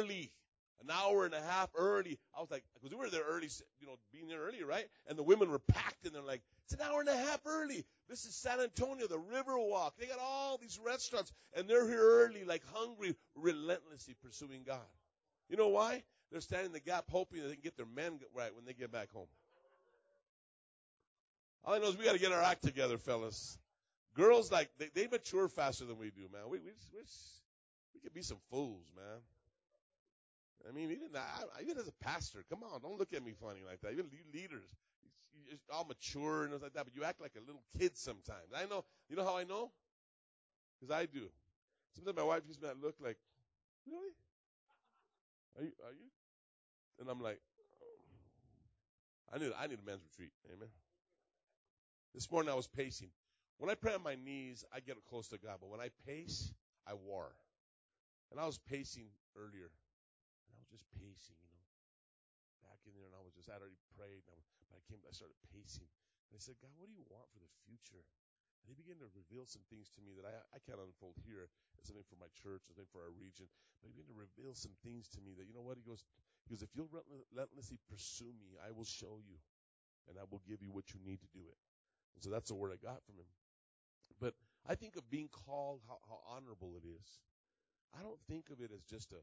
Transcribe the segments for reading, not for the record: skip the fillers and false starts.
early. An hour and a half early. I was like, because we were there early, being there early, right? And the women were packed, and they're like, it's an hour and a half early. This is San Antonio, the Riverwalk. They got all these restaurants, and they're here early, like hungry, relentlessly pursuing God. You know why? They're standing in the gap hoping that they can get their men right when they get back home. All I know is we got to get our act together, fellas. Girls, like, they mature faster than we do, man. We could be some fools, man. I mean, even as a pastor, come on, don't look at me funny like that. Even you leaders, you're all mature and things like that, but you act like a little kid sometimes. I know. You know how I know? Because I do. Sometimes my wife gives me that look like, really? Are you? And I'm like, oh. I need a men's retreat. Amen. This morning I was pacing. When I pray on my knees, I get close to God. But when I pace, I war. And I was pacing earlier. And I was just pacing, back in there. And I'd already prayed. I started pacing. And I said, God, what do you want for the future? And he began to reveal some things to me that I can't unfold here. It's something for my church, something for our region. But he began to reveal some things to me that, you know what? He goes, if you'll relentlessly pursue me, I will show you. And I will give you what you need to do it. And so that's the word I got from him. But I think of being called, how honorable it is. I don't think of it as just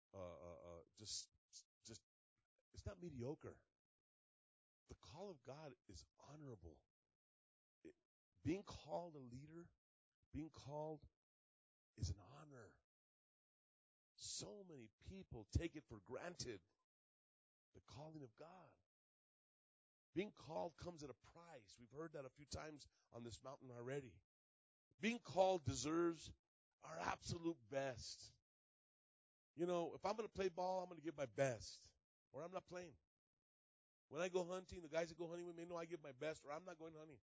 it's not mediocre. The call of God is honorable. Being called a leader, being called is an honor. So many people take it for granted, the calling of God. Being called comes at a price. We've heard that a few times on this mountain already. Being called deserves our absolute best. If I'm going to play ball, I'm going to give my best, or I'm not playing. When I go hunting, the guys that go hunting with me know I give my best, or I'm not going hunting.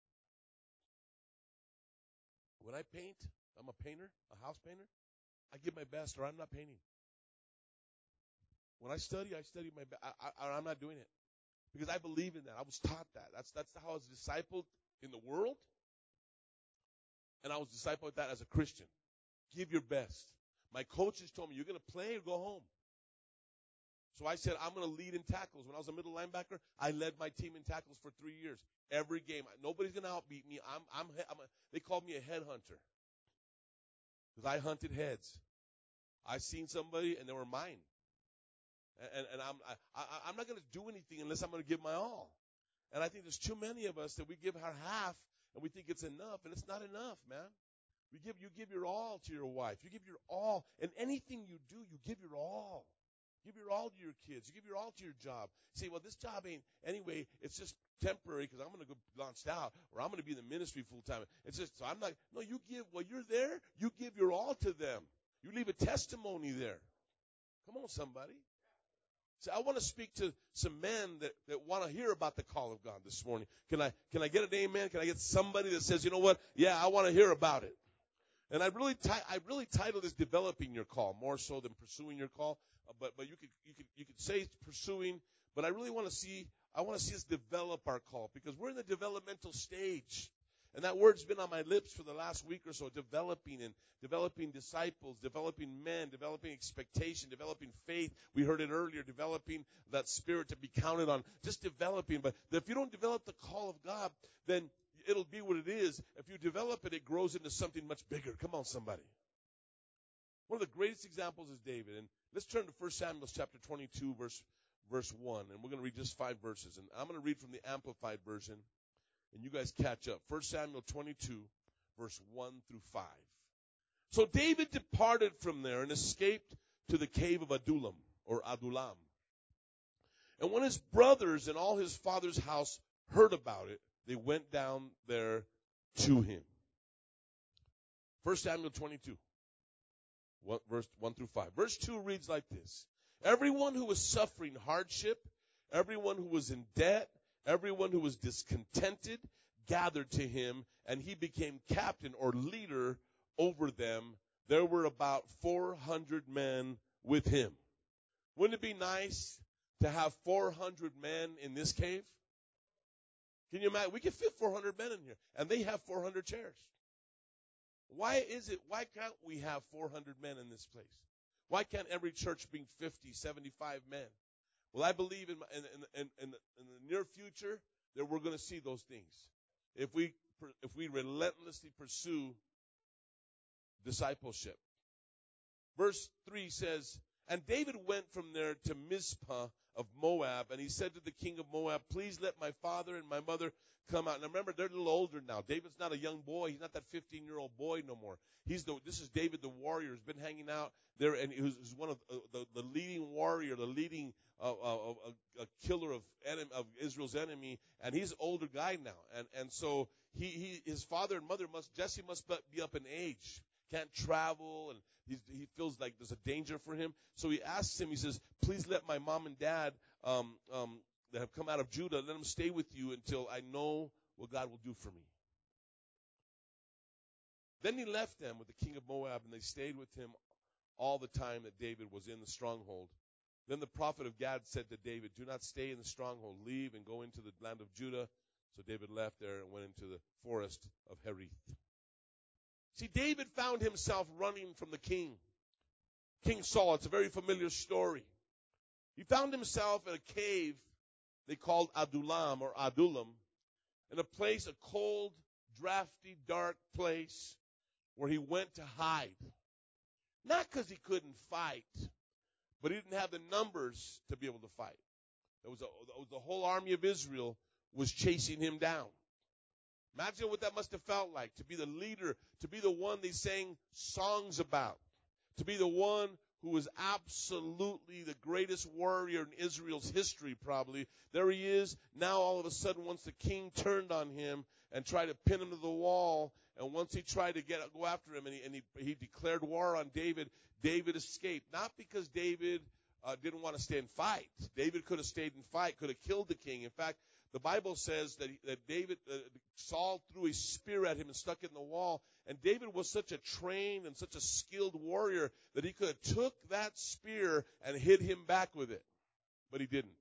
When I paint, I'm a painter, a house painter, I give my best, or I'm not painting. When I study my best, I'm not doing it. Because I believe in that. I was taught that. That's how I was discipled in the world. And I was discipled with that as a Christian. Give your best. My coaches told me, you're going to play or go home. So I said, I'm going to lead in tackles. When I was a middle linebacker, I led my team in tackles for 3 years. Every game. Nobody's going to outbeat me. They called me a headhunter. Because I hunted heads. I seen somebody and they were mine. And I'm not going to do anything unless I'm going to give my all. And I think there's too many of us that we give our half and we think it's enough, and it's not enough, man. You give your all to your wife. You give your all. And anything you do, you give your all. Give your all to your kids. You give your all to your job. You say, well, this job ain't, anyway, it's just temporary because I'm going to go launched out, or I'm going to be in the ministry full time. It's just, so I'm not, no, you give, while you're there, you give your all to them. You leave a testimony there. Come on, somebody. So I want to speak to some men that want to hear about the call of God this morning. Can I get an amen? Can I get somebody that says, you know what? Yeah, I want to hear about it. And I really titled this "Developing Your Call" more so than pursuing your call. But you could say pursuing. But I really want to see us develop our call, because we're in the developmental stage. And that word's been on my lips for the last week or so, developing disciples, developing men, developing expectation, developing faith. We heard it earlier, developing that spirit to be counted on, just developing. But if you don't develop the call of God, then it'll be what it is. If you develop it, it grows into something much bigger. Come on, somebody. One of the greatest examples is David. And let's turn to 1 Samuel chapter 22, verse 1. And we're going to read just 5 verses. And I'm going to read from the Amplified Version. And you guys catch up. 1 Samuel 22, verse 1 through 5. So David departed from there and escaped to the cave of Adullam, or Adullam. And when his brothers and all his father's house heard about it, they went down there to him. 1 Samuel 22, verse 1 through 5. Verse 2 reads like this. Everyone who was suffering hardship, everyone who was in debt, everyone who was discontented gathered to him, and he became captain or leader over them. There were about 400 men with him. Wouldn't it be nice to have 400 men in this cave? Can you imagine? We can fit 400 men in here, and they have 400 chairs. Why can't we have 400 men in this place? Why can't every church bring 50, 75 men? Well, I believe in the near future that we're going to see those things. If we relentlessly pursue discipleship. Verse 3 says, and David went from there to Mizpah of Moab, and he said to the king of Moab, please let my father and my mother come out. Now remember, they're a little older now. David's not a young boy. He's not that 15-year-old boy no more. This is David the warrior. He's been hanging out there, and he was one of the leading warrior, the leading a killer of Israel's enemy, and he's an older guy now. And so his father and mother Jesse must be up in age. Can't travel, and he feels like there's a danger for him. So he asks him, he says, please let my mom and dad that have come out of Judah, let them stay with you until I know what God will do for me. Then he left them with the king of Moab, and they stayed with him all the time that David was in the stronghold. Then the prophet of Gad said to David, do not stay in the stronghold, leave and go into the land of Judah. So David left there and went into the forest of Hereth. See, David found himself running from the king, King Saul. It's a very familiar story. He found himself in a cave they called Adullam or Adullam, in a place, a cold, drafty, dark place where he went to hide. Not because he couldn't fight, but he didn't have the numbers to be able to fight. The whole army of Israel was chasing him down. Imagine what that must have felt like, to be the leader, to be the one they sang songs about, to be the one who was absolutely the greatest warrior in Israel's history, probably. There he is. Now, all of a sudden, once the king turned on him and tried to pin him to the wall, and once he tried to go after him, and he declared war on David, David escaped. Not because David didn't want to stay and fight. David could have stayed and fight, could have killed the king. In fact, the Bible says that Saul threw a spear at him and stuck it in the wall. And David was such a trained and such a skilled warrior that he could have took that spear and hit him back with it. But he didn't.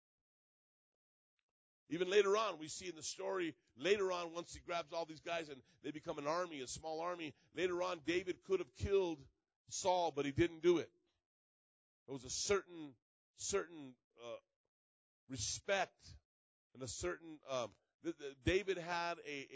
Even later on, we see in the story, later on, once he grabs all these guys and they become an army, a small army, later on, David could have killed Saul, but he didn't do it. There was a certain respect and a certain David had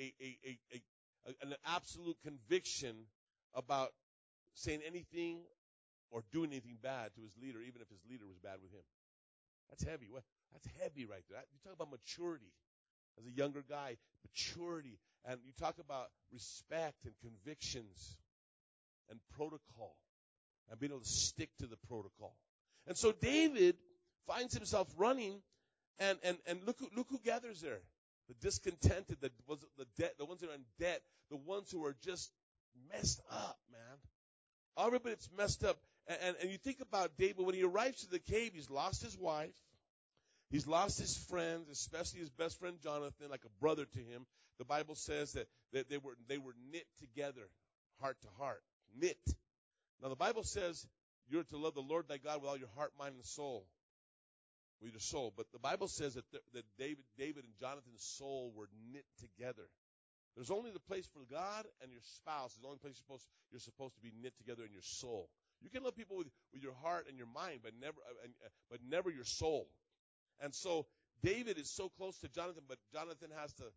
an absolute conviction about saying anything or doing anything bad to his leader, even if his leader was bad with him. That's heavy. That's heavy right there. You talk about maturity as a younger guy, maturity, and you talk about respect and convictions and protocol and being able to stick to the protocol. And so David finds himself running, and look who gathers there. The discontented, the ones that are in debt, the ones who are just messed up, man. Everybody that's messed up. And you think about David, when he arrives to the cave, he's lost his wife. He's lost his friends, especially his best friend Jonathan, like a brother to him. The Bible says that they were knit together, heart to heart. Knit. Now the Bible says you're to love the Lord thy God with all your heart, mind, and soul. With your soul. But the Bible says that David and Jonathan's soul were knit together. There's only the place for God and your spouse. There's the only place you're supposed to be knit together in your soul. You can love people with your heart and your mind, but never your soul. And so David is so close to Jonathan, but Jonathan has to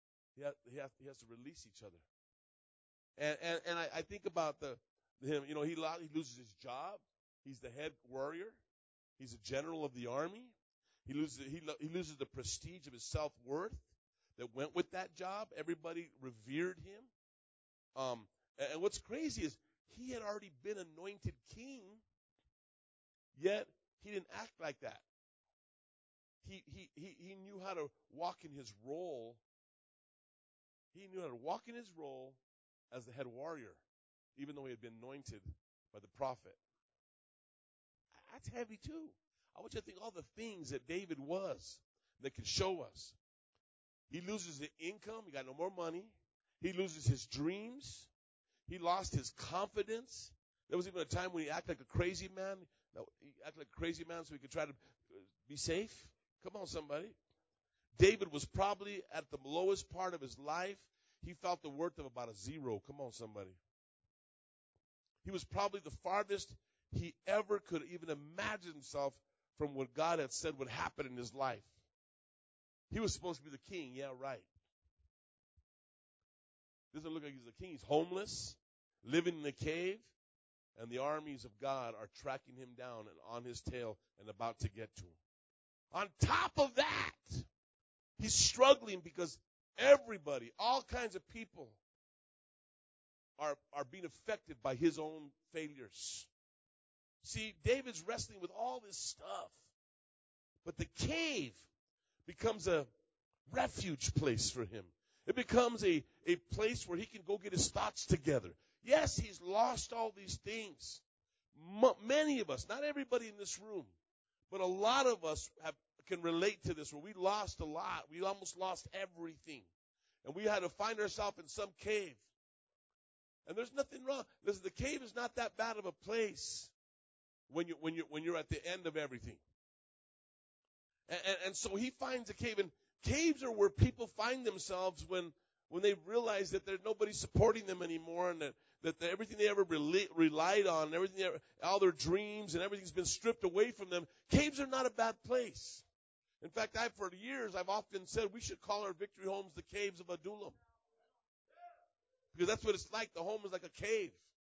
release each other. And I think about him. You know, he loses his job. He's the head warrior. He's a general of the army. He loses the prestige of his self-worth that went with that job. Everybody revered him. And what's crazy is he had already been anointed king, yet he didn't act like that. He knew how to walk in his role. He knew how to walk in his role as the head warrior, even though he had been anointed by the prophet. That's heavy too. I want you to think all the things that David was that can show us. He loses the income. He got no more money. He loses his dreams. He lost his confidence. There was even a time when he acted like a crazy man. He acted like a crazy man so he could try to be safe. Come on, somebody. David was probably at the lowest part of his life. He felt the worth of about a zero. Come on, somebody. He was probably the farthest he ever could even imagine himself from what God had said would happen in his life. He was supposed to be the king, yeah, right. Doesn't look like he's the king. He's homeless, living in a cave, and the armies of God are tracking him down and on his tail and about to get to him. On top of that, he's struggling because everybody, all kinds of people, are being affected by his own failures. See, David's wrestling with all this stuff. But the cave becomes a refuge place for him. It becomes a place where he can go get his thoughts together. Yes, he's lost all these things. Many of us, not everybody in this room, but a lot of us can relate to this, where we lost a lot. We almost lost everything. And we had to find ourselves in some cave. And there's nothing wrong. Listen, the cave is not that bad of a place when you're at the end of everything. And so he finds a cave, and caves are where people find themselves when they realize that there's nobody supporting them anymore, and that everything they ever relied on, all their dreams and everything's been stripped away from them. Caves are not a bad place. In fact, for years, I've often said we should call our victory homes the caves of Adullam. Because that's what it's like. The home is like a cave.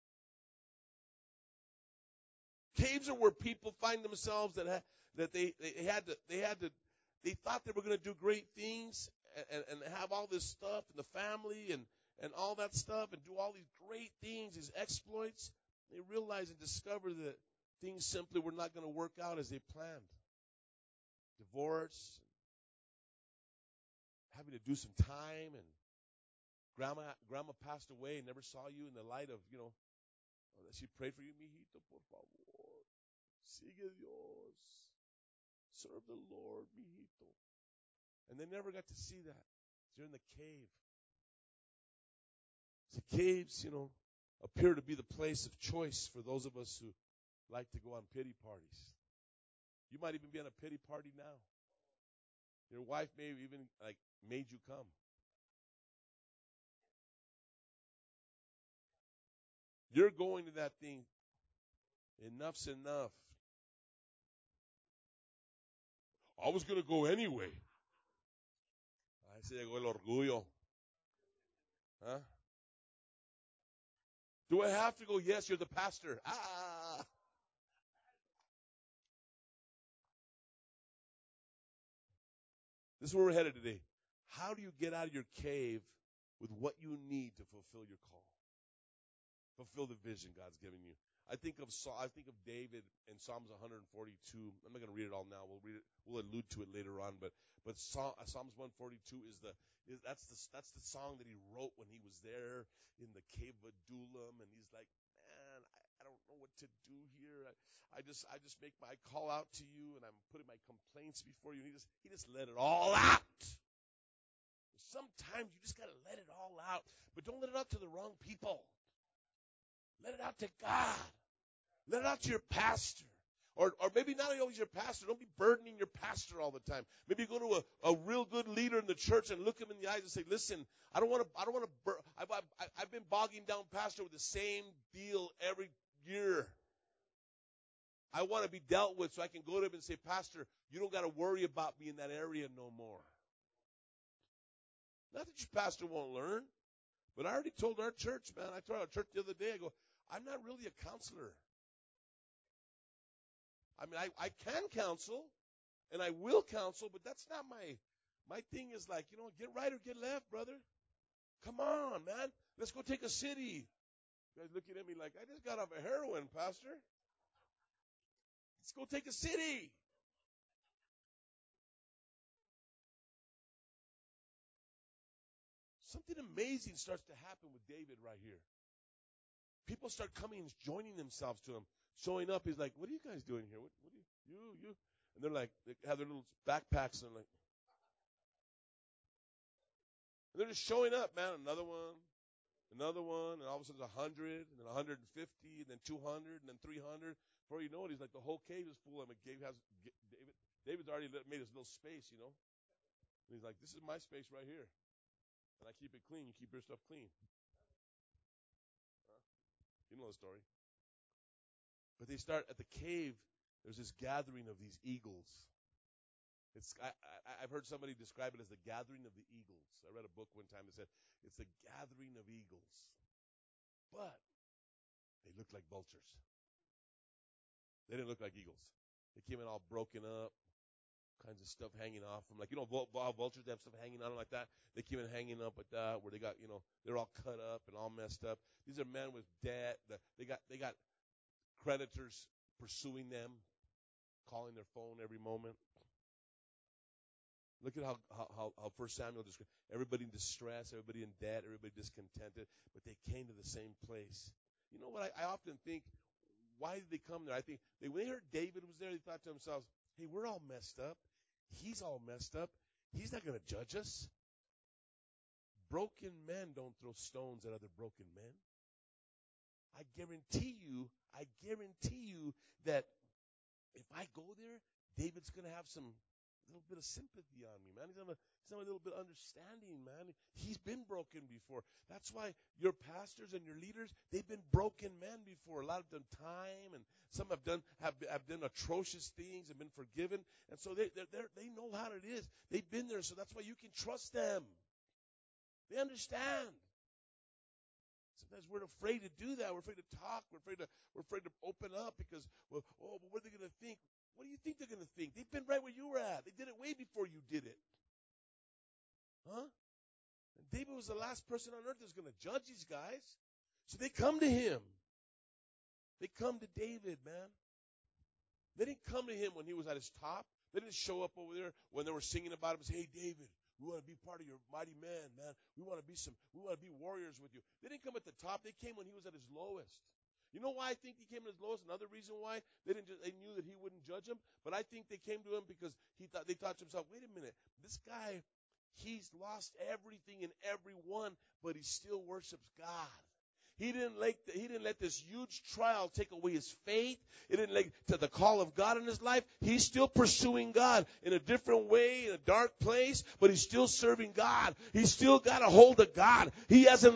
Caves are where people find themselves that they thought they were going to do great things and have all this stuff and the family and all that stuff and do all these great things, these exploits. They realize and discover that things simply were not going to work out as they planned. Divorce, having to do some time, and grandma passed away and never saw you in the light of, she prayed for you, mijito, por favor. Sigue Dios. Serve the Lord, mijito. And they never got to see that. They're in the cave. The caves, appear to be the place of choice for those of us who like to go on pity parties. You might even be on a pity party now. Your wife may have even made you come. You're going to that thing. Enough's enough. I was going to go anyway. Ahí se llegó el orgullo. Huh? Do I have to go? Yes, you're the pastor. This is where we're headed today. How do you get out of your cave with what you need to fulfill your call? Fulfill the vision God's given you. I think of David in Psalms 142. I'm not going to read it all now. We'll allude to it later on. But Psalms 142 that's the song that he wrote when he was there in the cave of Adullam, and he's like, man, I don't know what to do here. I just make my call out to you, and I'm putting my complaints before you. And he just let it all out. Sometimes you just got to let it all out, but don't let it out to the wrong people. Let it out to God. Let it out to your pastor. Or maybe not always your pastor. Don't be burdening your pastor all the time. Maybe go to a real good leader in the church and look him in the eyes and say, listen, I've been bogging down pastor with the same deal every year. I want to be dealt with so I can go to him and say, Pastor, you don't got to worry about me in that area no more. Not that your pastor won't learn, but I already told our church, man, I told our church the other day, I go, I'm not really a counselor. I mean, I can counsel, and I will counsel, but that's not my thing is like, get right or get left, brother. Come on, man. Let's go take a city. You guys looking at me like, I just got off of heroin, Pastor. Let's go take a city. Something amazing starts to happen with David right here. People start coming and joining themselves to him, showing up. He's like, what are you guys doing here? What are you? And they're like, they have their little backpacks, and they're just showing up, man. Another one, and all of a sudden 100, and then 150, and then 200, and then 300. Before you know it, he's like, the whole cave is full. I mean, David's already made his little space, And he's like, this is my space right here. And I keep it clean. You keep your stuff clean. You know the story. But they start at the cave. There's this gathering of these eagles. I've heard somebody describe it as the gathering of the eagles. I read a book one time that said it's the gathering of eagles. But they looked like vultures. They didn't look like eagles. They came in all broken up, kinds of stuff hanging off them. Like, how vultures have stuff hanging on them like that? They came in hanging up like that, where they got, they're all cut up and all messed up. These are men with debt. They got creditors pursuing them, calling their phone every moment. Look at how 1 Samuel describes everybody in distress, everybody in debt, everybody discontented, but they came to the same place. You know what? I often think, why did they come there? I think when they heard David was there, they thought to themselves, hey, we're all messed up. He's all messed up. He's not going to judge us. Broken men don't throw stones at other broken men. I guarantee you that if I go there, David's going to have a little bit of sympathy on me, man. He's gonna a little bit of understanding, man. He's been broken before. That's why your pastors and your leaders, they've been broken men before. A lot of them time, and some have done atrocious things and been forgiven, and so they know how it is. They've been there, so that's why you can trust them. They understand. Sometimes we're afraid to do that. We're afraid to talk. We're afraid to open up because, but what are they going to think? What do you think they're going to think? They've been right where you were at. They did it way before you did it. Huh? And David was the last person on earth that's going to judge these guys. So they come to him. They come to David, man. They didn't come to him when he was at his top. They didn't show up over there when they were singing about him and say, hey, David, we want to be part of your mighty man, man. We want to be warriors with you. They didn't come at the top. They came when he was at his lowest. You know why I think he came to his lowest? Another reason why they knew that he wouldn't judge him. But I think they came to him because they thought to themselves, wait a minute, this guy, he's lost everything and everyone, but he still worships God. He didn't let this huge trial take away his faith. It didn't let to the call of God in his life. He's still pursuing God in a different way, in a dark place, but he's still serving God. He's still got a hold of God. He hasn't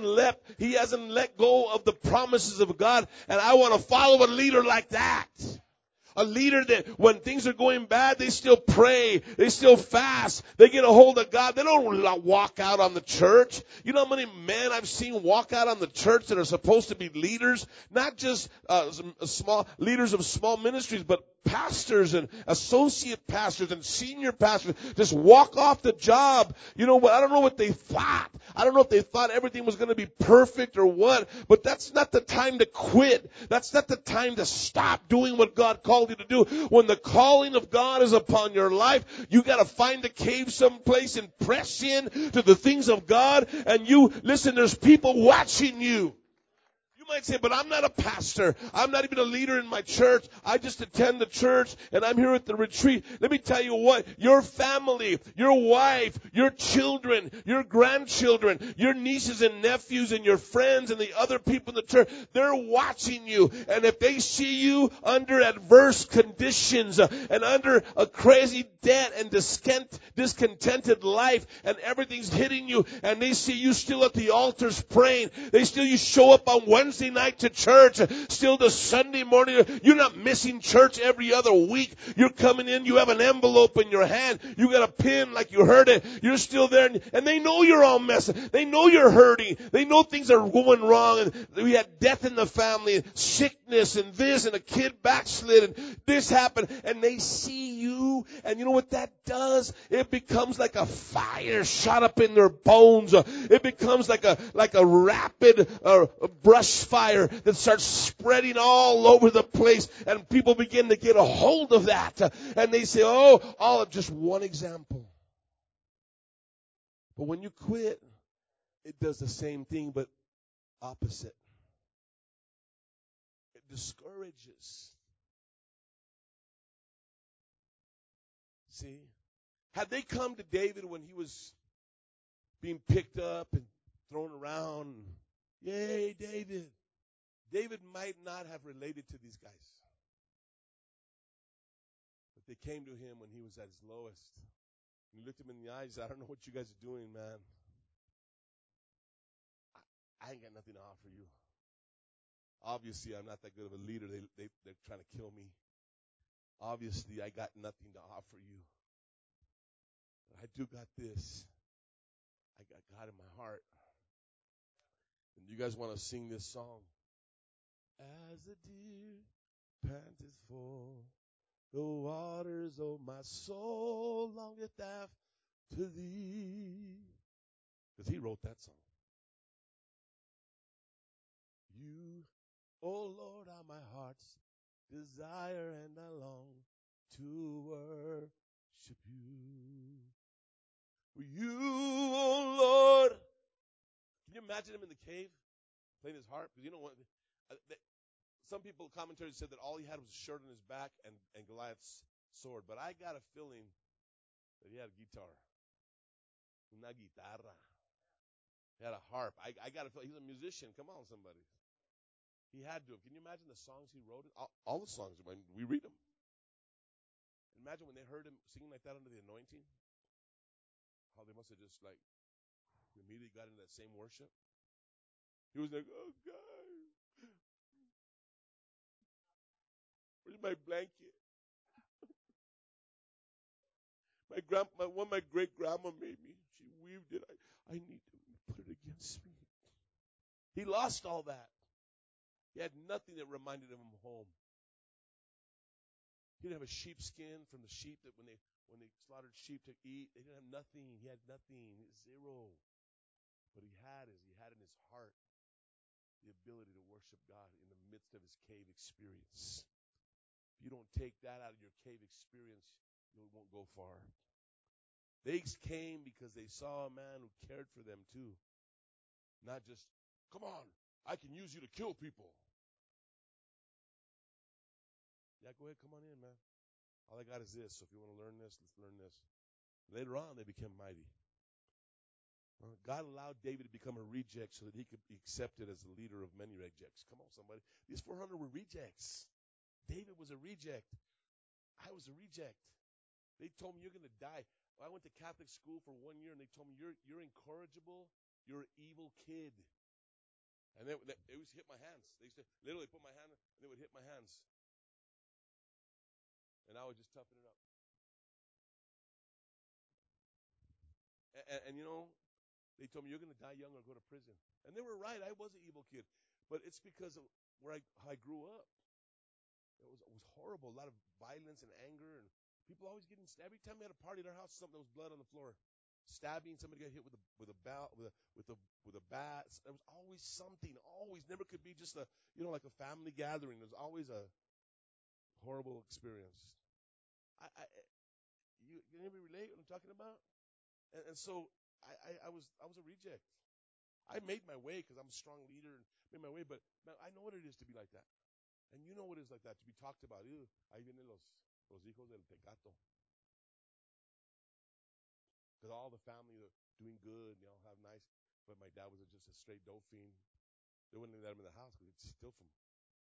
let go of the promises of God. And I want to follow a leader like that. A leader that when things are going bad, they still pray. They still fast. They get a hold of God. They don't walk out on the church. You know how many men I've seen walk out on the church that are supposed to be leaders? Not just small leaders of small ministries, but pastors and associate pastors and senior pastors just walk off the job. You know what? I don't know what they thought. I don't know if they thought everything was going to be perfect or what, but that's not the time to quit. That's not the time to stop doing what God called you to do. When the calling of God is upon your life, you got to find a cave someplace and press in to the things of God. And listen, there's people watching you. You might say, but I'm not a pastor. I'm not even a leader in my church. I just attend the church and I'm here at the retreat. Let me tell you what, your family, your wife, your children, your grandchildren, your nieces and nephews and your friends and the other people in the church, they're watching you. And if they see you under adverse conditions and under a crazy debt and discontented life and everything's hitting you and they see you still at the altars praying, you show up on Wednesday night to church, still the Sunday morning. You're not missing church every other week. You're coming in, you have an envelope in your hand. You got a pin like you heard it. You're still there and they know you're all messed up. They know you're hurting. They know things are going wrong and we had death in the family and sickness and this and a kid backslid and this happened and they see you and you know what that does? It becomes like a fire shot up in their bones. It becomes like a rapid brush fire that starts spreading all over the place and people begin to get a hold of that and they say, all of just one example. But when you quit, it does the same thing but opposite. It discourages. See? Had they come to David when he was being picked up and thrown around, yay, David. David might not have related to these guys. But they came to him when he was at his lowest. And he looked him in the eyes. I don't know what you guys are doing, man. I ain't got nothing to offer you. Obviously, I'm not that good of a leader. They're trying to kill me. Obviously, I got nothing to offer you. But I do got this. I got God in my heart. And you guys want to sing this song? As the deer panteth for the waters, oh my soul longeth after thee. Because he wrote that song. You, oh Lord, are my heart's desire, and I long to worship you. For you, oh Lord. Can you imagine him in the cave playing his harp? Because you know what? Some people, commentators said that all he had was a shirt on his back and Goliath's sword. But I got a feeling that he had a guitar. Una guitarra. He had a harp. I got a feeling. He's a musician. Come on, somebody. He had to have. Can you imagine the songs he wrote? All the songs, when we read them. Imagine when they heard him singing like that under the anointing. How they must have just like immediately got into that same worship. He was like, oh God. Where's my blanket? My great grandma made me. She weaved it. I need to put it against me. He lost all that. He had nothing that reminded him of home. He didn't have a sheepskin from the sheep that when they slaughtered sheep to eat, they didn't have nothing. He had nothing. Zero. But he had in his heart the ability to worship God in the midst of his cave experience. If you don't take that out of your cave experience, you won't go far. They came because they saw a man who cared for them too. Not just, come on, I can use you to kill people. Yeah, go ahead, come on in, man. All I got is this, so if you want to learn this, let's learn this. Later on, they became mighty. God allowed David to become a reject so that he could be accepted as the leader of many rejects. Come on, somebody. These 400 were rejects. David was a reject. I was a reject. They told me you're going to die. I went to Catholic school for 1 year, and they told me you're incorrigible. You're an evil kid. And they used to hit my hands. They used to literally put my hand, and they would hit my hands. And I would just toughen it up. And you know, they told me you're going to die young or go to prison. And they were right. I was an evil kid. But it's because of how I grew up. It was horrible. A lot of violence and anger, and people always getting stabbed. Every time we had a party at our house, there was blood on the floor. Stabbing, somebody got hit with a bat. There was always something. Always, never could be just like a family gathering. There's always a horrible experience. You anybody relate what I'm talking about? And so I was a reject. I made my way because I'm a strong leader and made my way, but man, I know what it is to be like that. And you know what it is like that, to be talked about. Ahí vienen los hijos del tecato. Because all the family are doing good, and they all have nice, but my dad was just a straight dope fiend. They wouldn't let him in the house because he'd steal from them.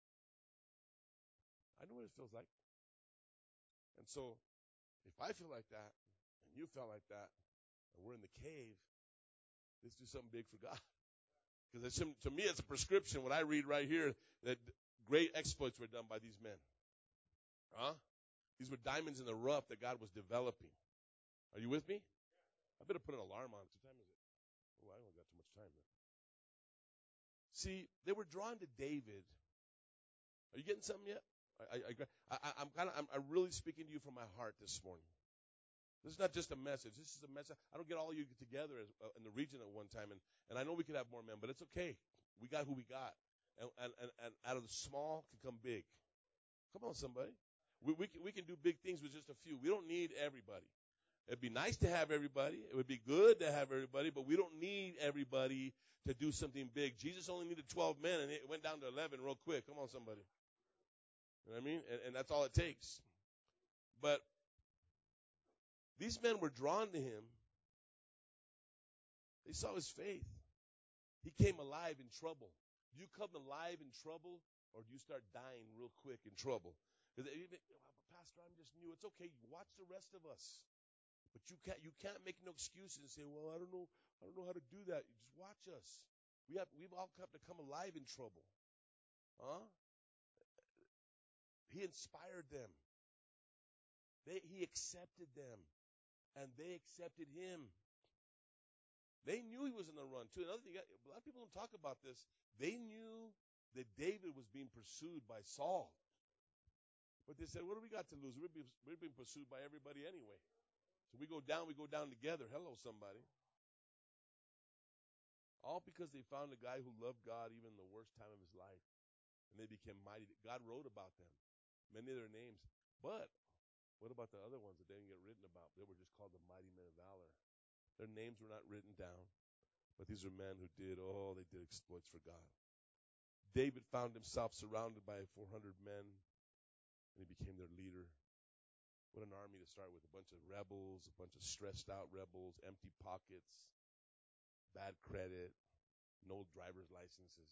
I know what it feels like. And so, if I feel like that, and you felt like that, and we're in the cave, let's do something big for God. Because to me, it's a prescription. What I read right here, that great exploits were done by these men. These were diamonds in the rough that God was developing. Are you with me? I better put an alarm on. What time is it? Oh, I don't got too much time now. See, they were drawn to David. Are you getting something yet? I'm really speaking to you from my heart this morning. This is not just a message. This is a message. I don't get all of you together in the region at one time, and I know we could have more men, but it's okay. We got who we got, and out of the small can come big. Come on, somebody. We can do big things with just a few. We don't need everybody. It'd be nice to have everybody. It would be good to have everybody, but we don't need everybody to do something big. Jesus only needed 12 men, and it went down to 11 real quick. Come on, somebody. You know what I mean? And that's all it takes. But these men were drawn to him. They saw his faith. He came alive in trouble. Do you come alive in trouble, or do you start dying real quick in trouble? Because Pastor, I'm just new. It's okay. Watch the rest of us. But you can't make no excuses and say, well, I don't know how to do that. Just watch us. We've all come to come alive in trouble. Huh? He inspired them. He accepted them, and they accepted him. They knew he was on the run, too. Another thing, a lot of people don't talk about this. They knew that David was being pursued by Saul. But they said, what do we got to lose? We're being pursued by everybody anyway. So we go down together. Hello, somebody. All because they found a guy who loved God even in the worst time of his life. And they became mighty. God wrote about them, many of their names. But what about the other ones that didn't get written about? They were just called the mighty men of valor. Their names were not written down. But these are men who did exploits for God. David found himself surrounded by 400 men, and he became their leader. What an army to start with. A bunch of rebels, a bunch of stressed out rebels, empty pockets, bad credit, no driver's licenses.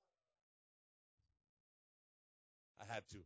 I had to.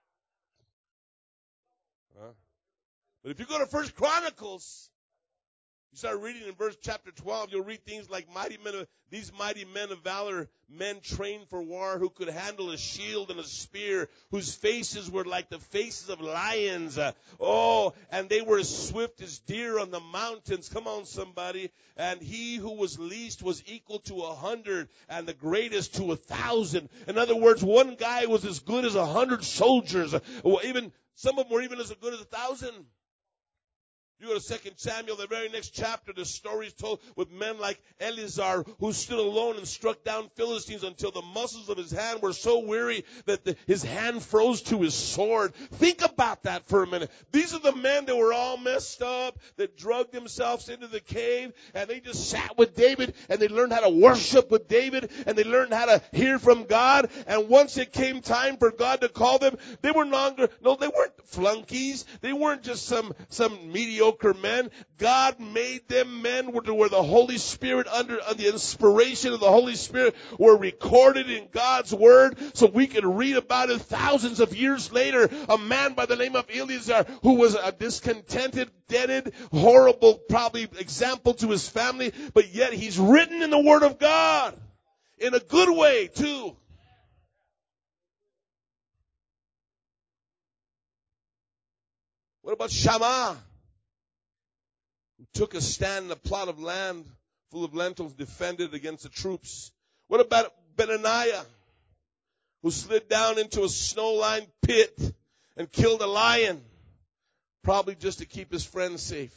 Huh? But if you go to First Chronicles, you start reading in chapter 12, you'll read things like these mighty men of valor, men trained for war who could handle a shield and a spear, whose faces were like the faces of lions. And they were as swift as deer on the mountains. Come on, somebody. And he who was least was equal to 100, and the greatest to 1,000. In other words, one guy was as good as 100 soldiers. Even some of them were even as good as 1,000. You go to 2 Samuel, the very next chapter, the story is told with men like Eleazar, who stood alone and struck down Philistines until the muscles of his hand were so weary that his hand froze to his sword. Think about that for a minute. These are the men that were all messed up, that drugged themselves into the cave, and they just sat with David, and they learned how to worship with David, and they learned how to hear from God. And once it came time for God to call them, they weren't flunkies. They weren't just some mediocre men. God made them men where the Holy Spirit, under the inspiration of the Holy Spirit, were recorded in God's Word, so we can read about it thousands of years later. A man by the name of Eleazar, who was a discontented, dented, horrible, probably example to his family, but yet he's written in the Word of God in a good way too. What about Shammah, who took a stand in a plot of land full of lentils, defended against the troops? What about Benaniah, who slid down into a snow-lined pit and killed a lion, probably just to keep his friends safe?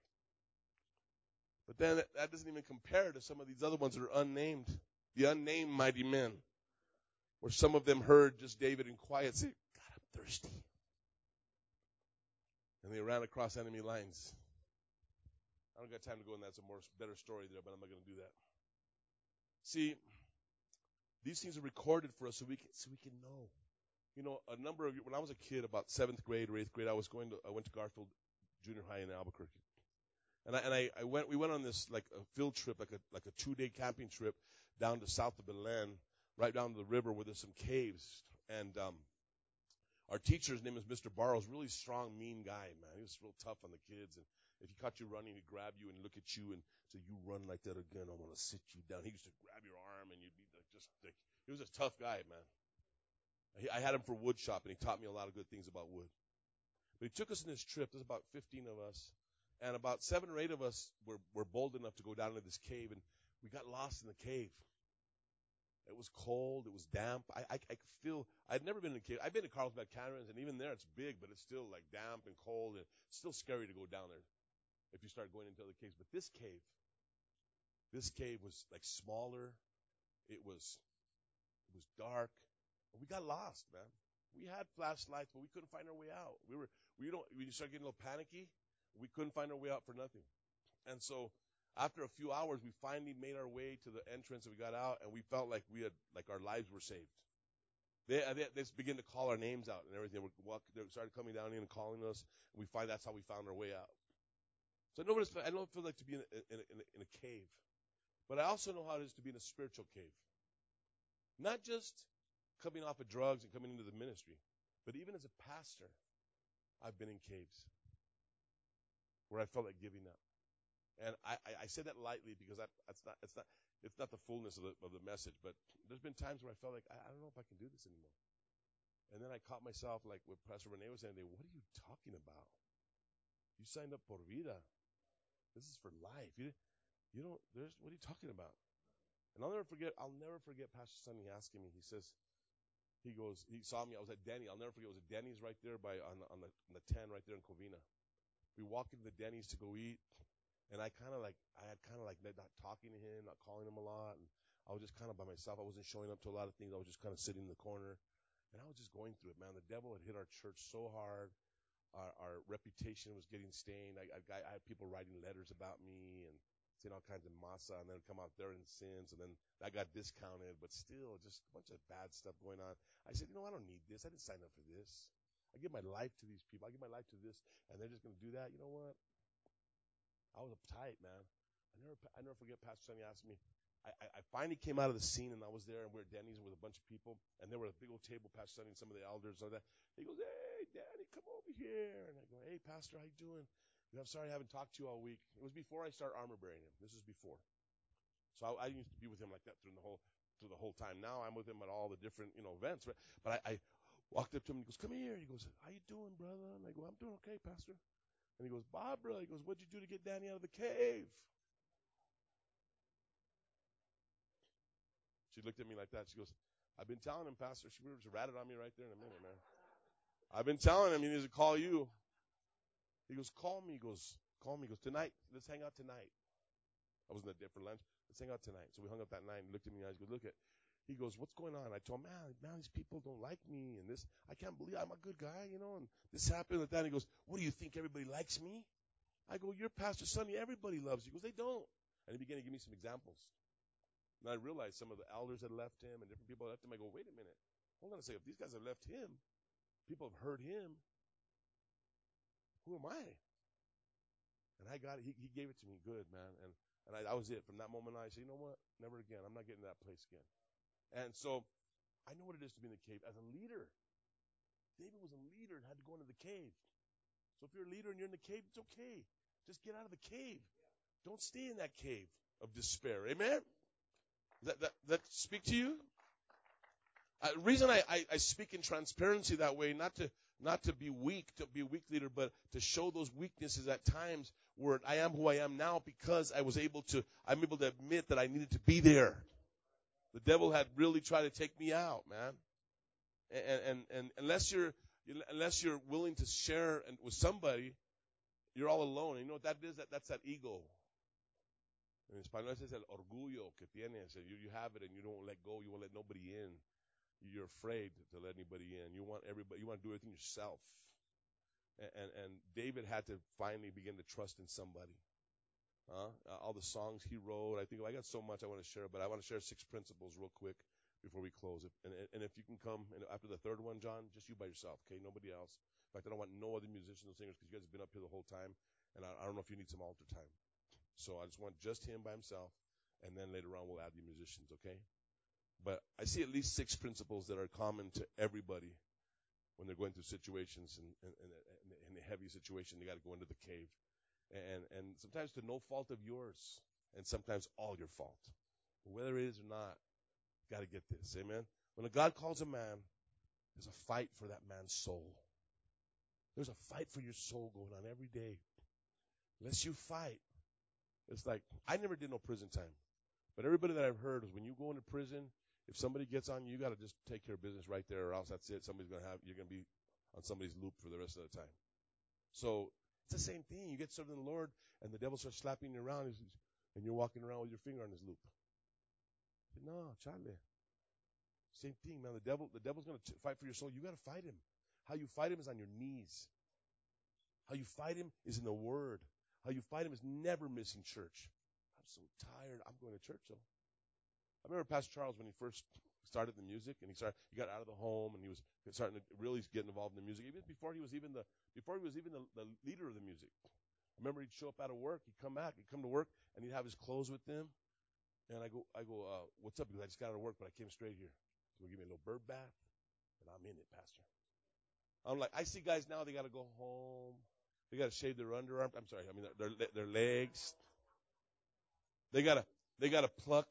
But then that doesn't even compare to some of these other ones that are unnamed, the unnamed mighty men, where some of them heard just David in quiet say, God, I'm thirsty. And they ran across enemy lines. I don't got time to go in that. It's a better story there, but I'm not going to do that. See, these things are recorded for us so we can know. You know, a number of when I was a kid, about 7th grade or 8th grade, I went to Garfield Junior High in Albuquerque, and we went on this like a field trip, like a 2-day camping trip down to south of Belen, right down to the river where there's some caves, and our teacher's name is Mr. Barrows, really strong, mean guy, man. He was real tough on the kids, and if he caught you running, he'd grab you and look at you and say, "You run like that again, I'm gonna sit you down." He used to grab your arm, and you'd be he was a tough guy, man. I had him for wood shop, and he taught me a lot of good things about wood. But he took us on this trip. There's about 15 of us, and about 7 or 8 of us were bold enough to go down into this cave, and we got lost in the cave. It was cold. It was damp. I could feel. I'd never been in a cave. I've been to Carlsbad Canyons, and even there, it's big, but it's still like damp and cold, and it's still scary to go down there if you start going into other caves. But this cave was like smaller. It was dark, and we got lost, man. We had flashlights, but we couldn't find our way out. We started getting a little panicky. We couldn't find our way out for nothing. And so after a few hours, we finally made our way to the entrance, and we got out, and we felt like our lives were saved. They began to call our names out and everything. They started coming down in and calling us, and that's how we found our way out. So I know what I don't feel like to be in a cave, but I also know how it is to be in a spiritual cave. Not just coming off of drugs and coming into the ministry, but even as a pastor, I've been in caves where I felt like giving up. And I say that lightly because it's not the fullness of the message. But there's been times where I felt like, I don't know if I can do this anymore. And then I caught myself, like what Pastor Renee was saying, what are you talking about? You signed up por vida. This is for life. You don't, what are you talking about? And I'll never forget Pastor Sonny asking me, he saw me, I was at Denny. I'll never forget, it was at Denny's right there on the 10 right there in Covina. We walked into the Denny's to go eat. And I had kind of like not talking to him, not calling him a lot. And I was just kind of by myself. I wasn't showing up to a lot of things. I was just kind of sitting in the corner. And I was just going through it, man. The devil had hit our church so hard. Our reputation was getting stained. I had people writing letters about me and saying all kinds of masa, and then come out there in sins, and then that got discounted. But still, just a bunch of bad stuff going on. I said, I don't need this. I didn't sign up for this. I give my life to these people. I give my life to this, and they're just going to do that. You know what? I was uptight, man. I never forget Pastor Sonny asked me. I finally came out of the scene, and I was there, and we were at Denny's with a bunch of people, and there were a big old table, Pastor Sonny and some of the elders and all that. He goes, "Hey, Danny, come over here." And I go, "Hey, Pastor, how you doing?" I'm sorry I haven't talked to you all week. It was before I started armor bearing him. This was before. So I used to be with him like that through the whole time. Now I'm with him at all the different, events. But I walked up to him, and he goes, "Come here." He goes, "How you doing, brother?" And I go, "I'm doing okay, Pastor." And he goes, "Barbara," he goes, "what'd you do to get Danny out of the cave?" She looked at me like that. She goes, "I've been telling him, Pastor." She was ratted on me right there in a minute, man. "I've been telling him he needs to call you." He goes, "Call me." He goes, "Call me." He goes, "Tonight, let's hang out tonight." I wasn't there for lunch. "Let's hang out tonight." So we hung up that night and looked at me in the eyes. He goes, he goes, "What's going on?" I told him, man, these people don't like me and this. I can't believe I'm a good guy, and this happened with that. And he goes, "What do you think? Everybody likes me?" I go, "You're Pastor Sonny. Everybody loves you." He goes, "They don't." And he began to give me some examples. And I realized some of the elders had left him and different people had left him. I go, "Wait a minute. Hold on a second. If these guys have left him, people have heard him, who am I?" And I got it. He gave it to me good, man. And that was it. From that moment on, I said, "You know what? Never again. I'm not getting to that place again." And so I know what it is to be in the cave. As a leader, David was a leader and had to go into the cave. So if you're a leader and you're in the cave, it's okay. Just get out of the cave. Don't stay in that cave of despair. Amen? That speak to you? The reason I speak in transparency that way, not to be weak, to be a weak leader, but to show those weaknesses at times where I am who I am now because I'm able to admit that I needed to be there. The devil had really tried to take me out, man. And unless you're willing to share with somebody, you're all alone. And you know what that is? That's that ego. In Spanish, it's el orgullo que tienes. You have it and you don't let go. You won't let nobody in. You're afraid to let anybody in. You want to do everything yourself. And David had to finally begin to trust in somebody. All the songs he wrote. I got so much I want to share, but I want to share 6 principles real quick before we close. And if you can come after the third one, John, just you by yourself, okay? Nobody else. In fact, I don't want no other musicians or singers because you guys have been up here the whole time, and I don't know if you need some altar time. So I just want just him by himself, and then later on we'll add the musicians, okay? But I see at least 6 principles that are common to everybody when they're going through situations and in a heavy situation. They got to go into the cave, and sometimes to no fault of yours, and sometimes all your fault. Whether it is or not, got to get this, amen. When a God calls a man, there's a fight for that man's soul. There's a fight for your soul going on every day. Unless you fight, it's like I never did no prison time, but everybody that I've heard is when you go into prison. If somebody gets on you, you got to just take care of business right there, or else that's it. You're going to be on somebody's loop for the rest of the time. So it's the same thing. You get serving the Lord, and the devil starts slapping you around, and you're walking around with your finger on his loop. No, Charlie. Same thing, man. The devil's going to fight for your soul. You got to fight him. How you fight him is on your knees. How you fight him is in the Word. How you fight him is never missing church. I'm so tired. I'm going to church, though. I remember Pastor Charles when he first started the music, and he got out of the home, and he was starting to really get involved in the music. Even before he was even the leader of the music. I remember he'd show up out of work, he'd come to work, and he'd have his clothes with him. And I go, "What's up?" Because I just got out of work, but I came straight here. So give me a little bird bath, and I'm in it, Pastor. I'm like, I see guys now, they got to go home. They got to shave their underarms. I'm sorry, their legs. They gotta pluck.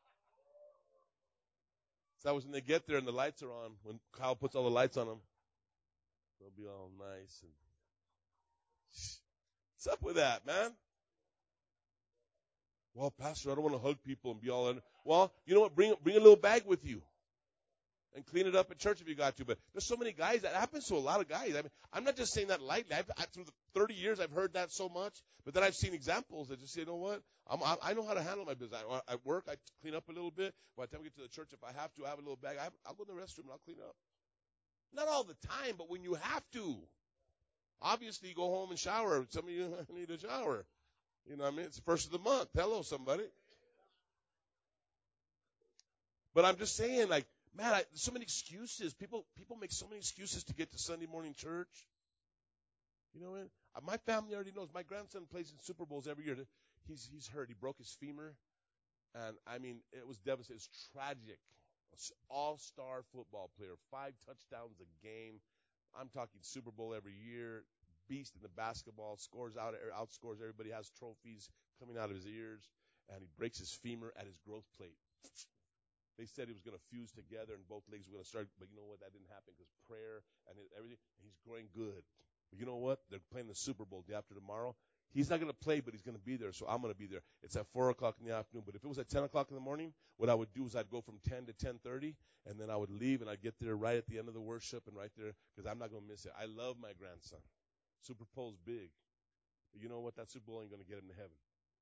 So that was when they get there and the lights are on. When Kyle puts all the lights on them, they'll be all nice and. What's up with that, man? Well, Pastor, I don't want to hug people and be all. Well, you know what? Bring a little bag with you. And clean it up at church if you got to. But there's so many guys. That happens to a lot of guys. I mean, I'm not just saying that lightly. Through the 30 years, I've heard that so much. But then I've seen examples that just say, you know what? I know how to handle my business. At work, I clean up a little bit. By the time we get to the church, if I have to, I have a little bag. I'll go in the restroom and I'll clean up. Not all the time, but when you have to. Obviously, you go home and shower. Some of you need a shower. You know what I mean? It's the first of the month. Hello, somebody. But I'm just saying, like, man, so many excuses. People make so many excuses to get to Sunday morning church. You know what? My family already knows. My grandson plays in Super Bowls every year. He's hurt. He broke his femur. And, I mean, it was devastating. It's tragic. All-star football player. 5 touchdowns a game. I'm talking Super Bowl every year. Beast in the basketball. Outscores everybody. Has trophies coming out of his ears. And he breaks his femur at his growth plate. They said he was going to fuse together and both legs were going to start. But you know what? That didn't happen because prayer and everything. He's growing good. But you know what? They're playing the Super Bowl day after tomorrow. He's not going to play, but he's going to be there, so I'm going to be there. It's at 4 o'clock in the afternoon. But if it was at 10 o'clock in the morning, what I would do is I'd go from 10 to 10:30, and then I would leave, and I'd get there right at the end of the worship and right there because I'm not going to miss it. I love my grandson. Super Bowl's big. But you know what? That Super Bowl ain't going to get him to heaven.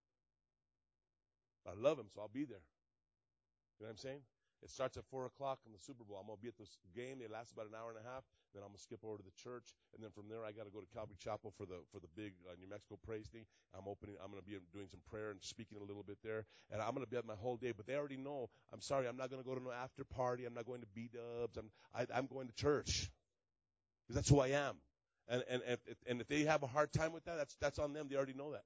I love him, so I'll be there. You know what I'm saying? It starts at 4 o'clock in the Super Bowl. I'm going to be at this game. It lasts about an hour and a half. Then I'm going to skip over to the church. And then from there, I got to go to Calvary Chapel for the big New Mexico praise thing. I'm going to be doing some prayer and speaking a little bit there. And I'm going to be at my whole day. But they already know, I'm sorry, I'm not going to go to no after party. I'm not going to B-dubs. I'm going to church. Because that's who I am. And if they have a hard time with that, that's on them. They already know that.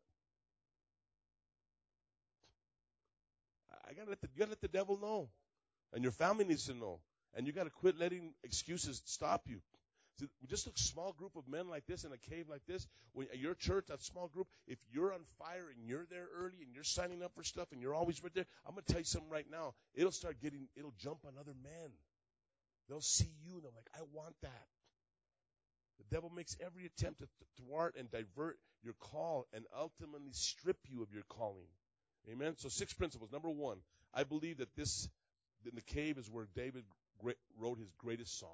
You got to let the devil know. And your family needs to know. And you got to quit letting excuses stop you. See, just a small group of men like this in a cave like this, when your church, that small group, if you're on fire and you're there early and you're signing up for stuff and you're always right there, I'm going to tell you something right now. It'll jump on other men. They'll see you and they're like, I want that. The devil makes every attempt to thwart and divert your call and ultimately strip you of your calling. Amen? So 6 principles. Number 1, I believe that in the cave is where David wrote his greatest song.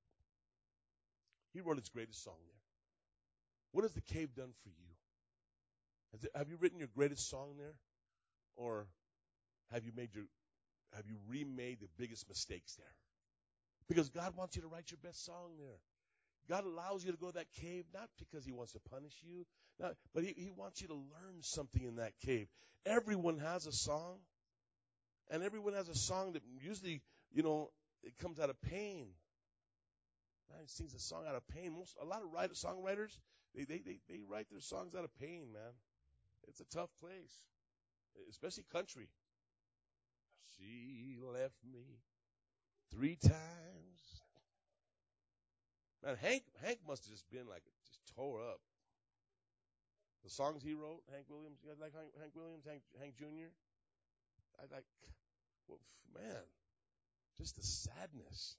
He wrote his greatest song there. What has the cave done for you? Have you written your greatest song there? Or have you remade the biggest mistakes there? Because God wants you to write your best song there. God allows you to go to that cave, not because he wants to punish you, but he wants you to learn something in that cave. Everyone has a song. And everyone has a song that usually, it comes out of pain. Man, sings a song out of pain. A lot of songwriters, they write their songs out of pain, man. It's a tough place, especially country. She left me 3 times. Man, Hank must have just been just tore up. The songs he wrote, Hank Williams. You guys like Hank Williams, Hank Jr.? Well, man, just the sadness,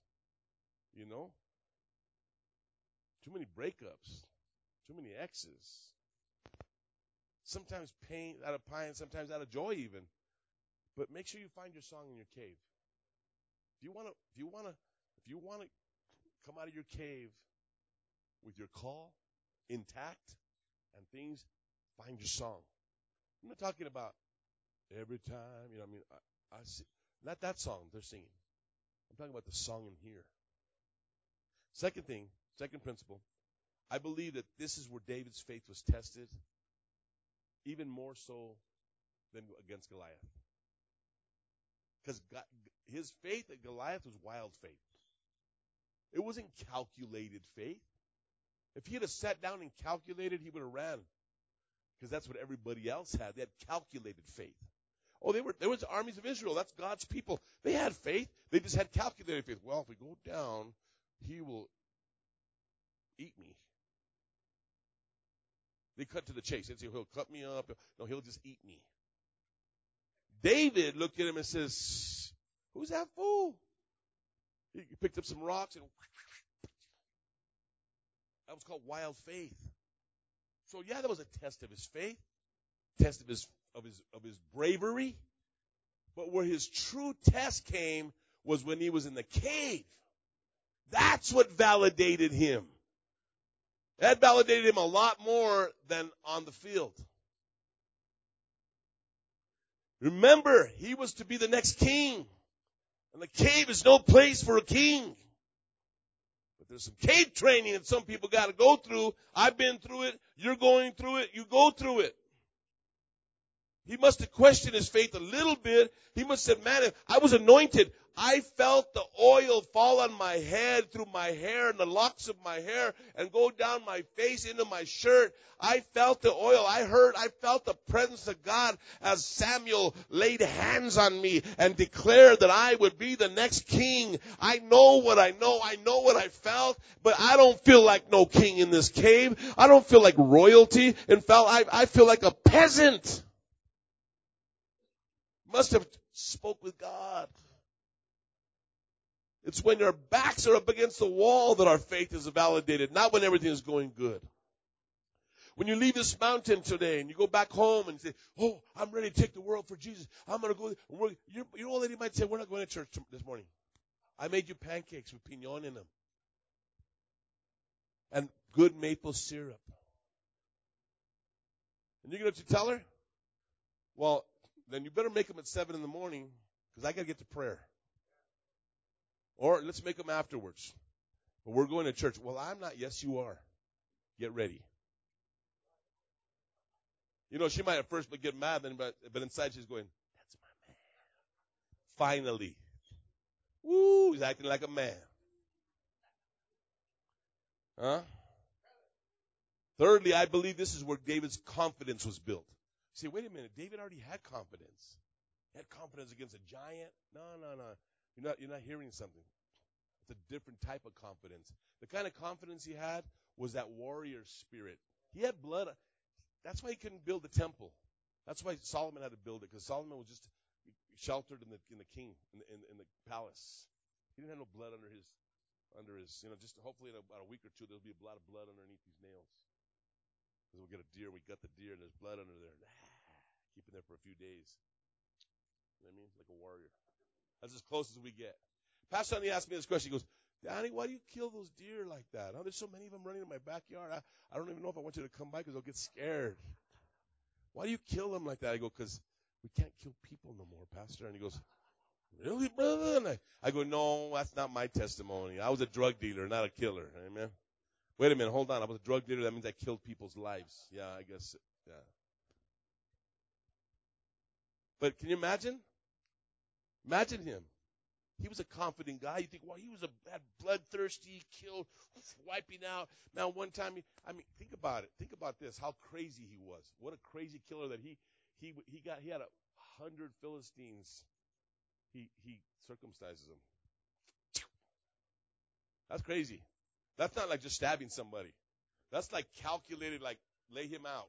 Too many breakups, too many exes. Sometimes pain out of pain, sometimes out of joy even. But make sure you find your song in your cave. If you want to come out of your cave with your call intact and things, find your song. I'm not talking about every time, I see, not that song they're singing. I'm talking about the song in here. Second principle, I believe that this is where David's faith was tested, even more so than against Goliath. Because his faith at Goliath was wild faith. It wasn't calculated faith. If he had sat down and calculated, he would have ran. Because that's what everybody else had. They had calculated faith. Oh, there was armies of Israel. That's God's people. They had faith. They just had calculated faith. Well, if we go down, he will eat me. They cut to the chase. They'd say, he'll cut me up. No, he'll just eat me. David looked at him and says, who's that fool? He picked up some rocks and that was called wild faith. So yeah, that was a test of his faith, test of his bravery. But where his true test came was when he was in the cave. That's what validated him. That validated him a lot more than on the field. Remember, he was to be the next king. And the cave is no place for a king. But there's some cave training that some people got to go through. I've been through it. You're going through it. You go through it. He must have questioned his faith a little bit. He must have said, man, if I was anointed. I felt the oil fall on my head, through my hair and the locks of my hair, and go down my face into my shirt. I felt the oil. I felt the presence of God as Samuel laid hands on me and declared that I would be the next king. I know what I know. I know what I felt, but I don't feel like no king in this cave. I don't feel like royalty. In fact, I feel like a peasant. Must have spoke with God. It's when our backs are up against the wall that our faith is validated, not when everything is going good. When you leave this mountain today and you go back home and say, oh, I'm ready to take the world for Jesus. I'm going to go. Your old lady might say, we're not going to church this morning. I made you pancakes with pinon in them. And good maple syrup. And you're going to tell her? Well, then you better make them at 7 in the morning because I got to get to prayer. Or let's make them afterwards. But we're going to church. Well, I'm not. Yes, you are. Get ready. You know, she might at first get mad, but inside she's going, that's my man. Finally. Woo, he's acting like a man. Huh? Thirdly, I believe this is where David's confidence was built. See, wait a minute. David already had confidence. He had confidence against a giant. No. You're not hearing something. It's a different type of confidence. The kind of confidence he had was that warrior spirit. He had blood. That's why he couldn't build the temple. That's why Solomon had to build it, because Solomon was just sheltered in the palace. He didn't have no blood under his. Just hopefully in about a week or two there'll be a lot of blood underneath these nails. Because we'll get a deer, we got the deer, and there's blood under there. Keep it there for a few days. You know what I mean? Like a warrior. That's as close as we get. Pastor Sonny asked me this question. He goes, Danny, why do you kill those deer like that? Oh, there's so many of them running in my backyard. I don't even know if I want you to come by because they'll get scared. Why do you kill them like that? I go, because we can't kill people no more, Pastor. And he goes, really, brother? And I go, no, that's not my testimony. I was a drug dealer, not a killer. Amen. Wait a minute, hold on. I was a drug dealer. That means I killed people's lives. Yeah, I guess. Yeah. But can you imagine? Imagine him. He was a confident guy. You think, well, he was that bloodthirsty, killed, wiping out. Now, one time, think about it. Think about this, how crazy he was. What a crazy killer that he had 100 Philistines. He circumcises them. That's crazy. That's not like just stabbing somebody. That's like calculated, like lay him out.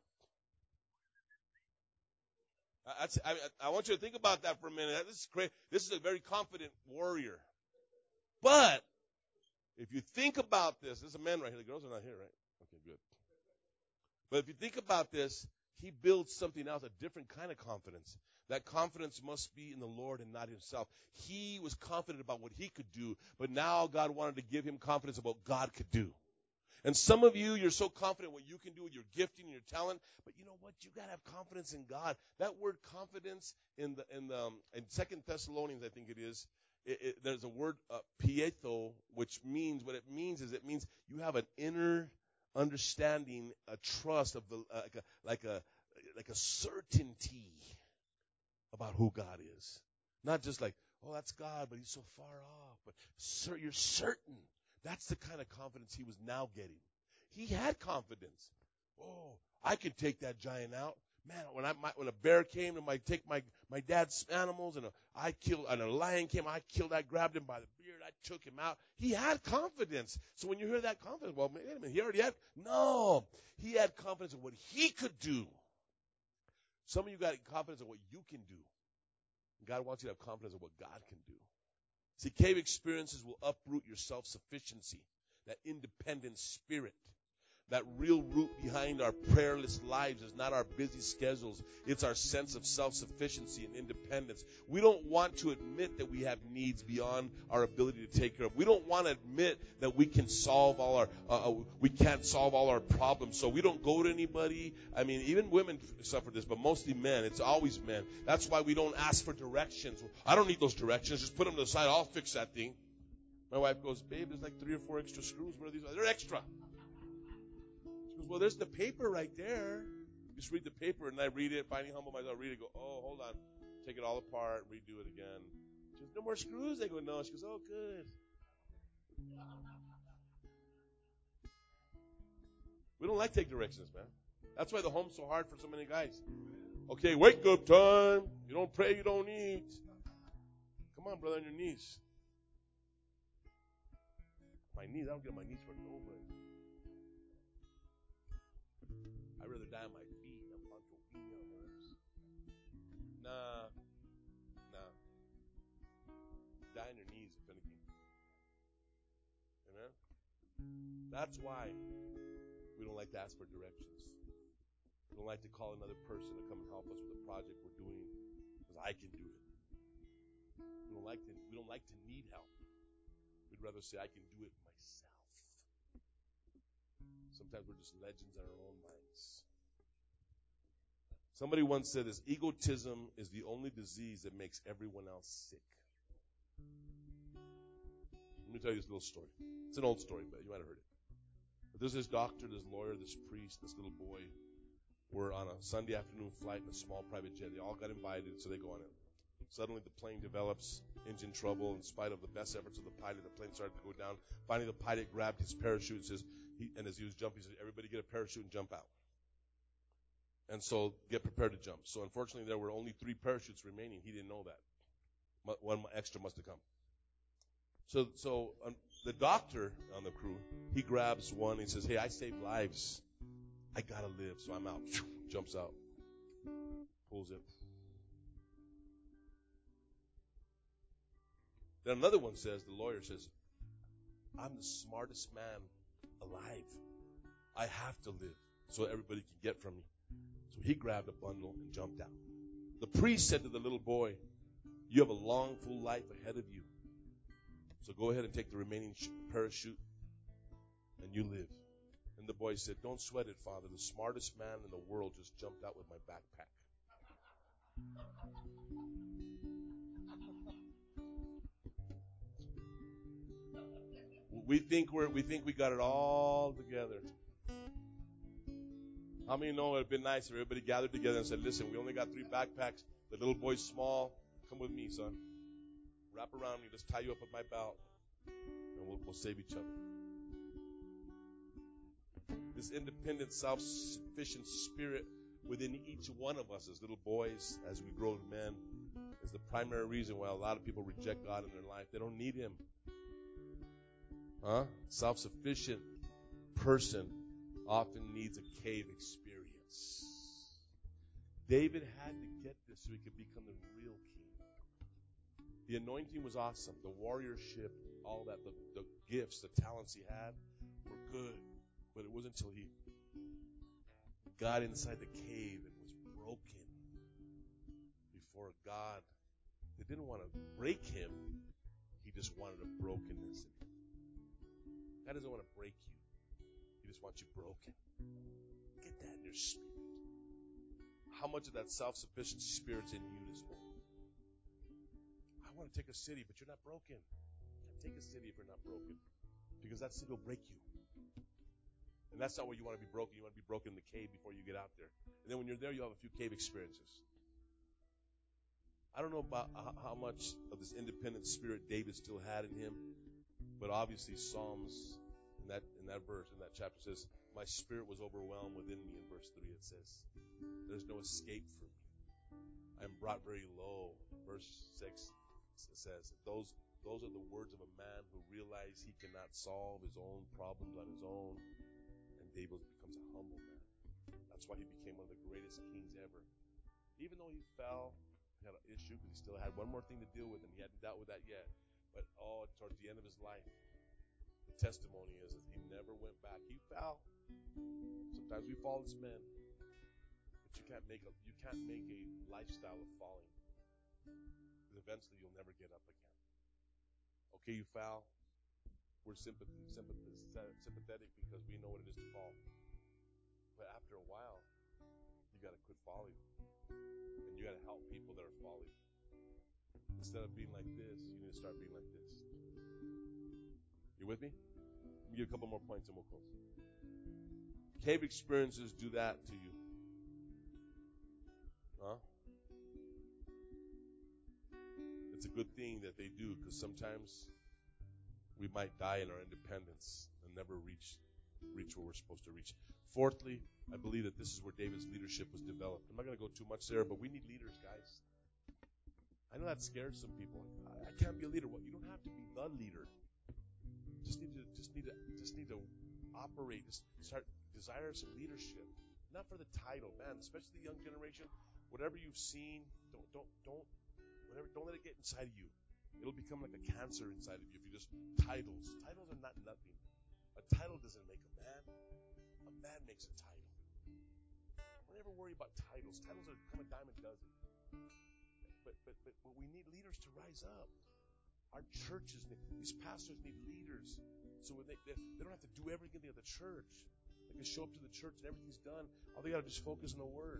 I want you to think about that for a minute. This is crazy. This is a very confident warrior. But if you think about this, there's a man right here. The girls are not here, right? Okay, good. But if you think about this, he builds something else, a different kind of confidence. That confidence must be in the Lord and not himself. He was confident about what he could do, but now God wanted to give him confidence about what God could do. And some of you, you're so confident what you can do with your gifting and your talent, but you know what? You gotta have confidence in God. That word confidence in 2 Thessalonians, I think it is. There's a word pietho, which means what it means is you have an inner understanding, a trust of like a certainty about who God is. Not just like, oh, that's God, but he's so far off. But you're certain. That's the kind of confidence he was now getting. He had confidence. Oh, I could take that giant out. Man, when a bear came and take my dad's animals and a lion came, I grabbed him by the beard, I took him out. He had confidence. So when you hear that confidence, well, wait a minute, he already had. No, he had confidence in what he could do. Some of you got confidence in what you can do. God wants you to have confidence in what God can do. See, cave experiences will uproot your self-sufficiency, that independent spirit. That real root behind our prayerless lives is not our busy schedules. It's our sense of self-sufficiency and independence. We don't want to admit that we have needs beyond our ability to take care of. We don't want to admit that we can solve all we can't solve all our problems. So we don't go to anybody. I mean, even women suffer this, but mostly men. It's always men. That's why we don't ask for directions. I don't need those directions. Just put them to the side. I'll fix that thing. My wife goes, babe, there's like 3 or 4 extra screws. What are these? They're extra. Well, there's the paper right there. Just read the paper, and I read it, finally humble myself, read it, go, oh, hold on. Take it all apart, redo it again. She goes, no more screws? I go, no. She goes, oh, good. We don't like to take directions, man. That's why the home's so hard for so many guys. Okay, wake up time. You don't pray, you don't eat. Come on, brother, on your knees. My knees, I don't get on my knees for nobody. I'd rather die on my feet than Pancho Villa, homes. Nah. Die on your knees, if anything. Amen? That's why we don't like to ask for directions. We don't like to call another person to come and help us with the project we're doing because I can do it. We don't like to need help. We'd rather say I can do it myself. Sometimes we're just legends in our own minds. Somebody once said this, egotism is the only disease that makes everyone else sick. Let me tell you this little story. It's an old story, but you might have heard it. But there's this doctor, this lawyer, this priest, this little boy were on a Sunday afternoon flight in a small private jet. They all got invited, so they go on it. Suddenly the plane develops engine trouble. In spite of the best efforts of the pilot, the plane started to go down. Finally, the pilot grabbed his parachute and says, and as he was jumping, he said, everybody get a parachute and jump out. And so get prepared to jump. So unfortunately, there were only 3 parachutes remaining. He didn't know that. One extra must have come. So the doctor on the crew, he grabs one and he says, hey, I saved lives. I gotta live, so I'm out. Jumps out. Pulls it. Then another one says, the lawyer says, I'm the smartest man alive. I have to live so everybody can get from me. So he grabbed a bundle and jumped out. The priest said to the little boy, you have a long, full life ahead of you. So go ahead and take the remaining parachute and you live. And the boy said, don't sweat it, Father. The smartest man in the world just jumped out with my backpack. We think we got it all together. How many know it would have been nice if everybody gathered together and said, listen, we only got 3 backpacks. The little boy's small. Come with me, son. Wrap around me. Let's tie you up with my belt. And we'll save each other. This independent, self-sufficient spirit within each one of us as little boys, as we grow to men, is the primary reason why a lot of people reject God in their life. They don't need Him. Self-sufficient person often needs a cave experience. David had to get this so he could become the real king. The anointing was awesome. The warriorship, all that, the gifts, the talents he had were good. But it wasn't until he got inside the cave and was broken before God. They didn't want to break him. He just wanted a brokenness. God doesn't want to break you. He just wants you broken. Get that in your spirit. How much of that self-sufficient spirit's in you this morning? I want to take a city, but you're not broken. You can't take a city if you're not broken. Because that city will break you. And that's not where you want to be broken. You want to be broken in the cave before you get out there. And then when you're there, you'll have a few cave experiences. I don't know about how much of this independent spirit David still had in him, but obviously Psalms in that verse, in that chapter says, my spirit was overwhelmed within me. In verse 3 it says, there's no escape for me. I am brought very low. Verse 6 says, those are the words of a man who realized he cannot solve his own problems on his own. And David becomes a humble man. That's why he became one of the greatest kings ever. Even though he fell, He had an issue because he still had one more thing to deal with, and he hadn't dealt with that yet. But towards the end of his life, the testimony is that he never went back. He fell. Sometimes we fall as men, but you can't make a lifestyle of falling, because eventually you'll never get up again. Okay, you foul. We're sympathetic because we know what it is to fall. But after a while, you got to quit falling, and you got to help people that are falling. Instead of being like this, you need to start being like this. You with me? Let me give a couple more points and we'll close. Cave experiences do that to you. Huh? It's a good thing that they do, because sometimes we might die in our independence and never reach where we're supposed to reach. Fourthly, I believe that this is where David's leadership was developed. I'm not going to go too much there, but we need leaders, guys. I know that scares some people. I can't be a leader. Well, you don't have to be the leader. Just need to operate. Just start desire some leadership, not for the title, man. Especially the young generation. Whatever you've seen, don't let it get inside of you. It'll become like a cancer inside of you if you just titles. Titles are not nothing. A title doesn't make a man. A man makes a title. Don't ever worry about titles. Titles are come a dime a dozen. But we need leaders to rise up. Our churches, these pastors need leaders. So when they don't have to do everything at the church. They can show up to the church and everything's done. All they got to do is focus on the Word.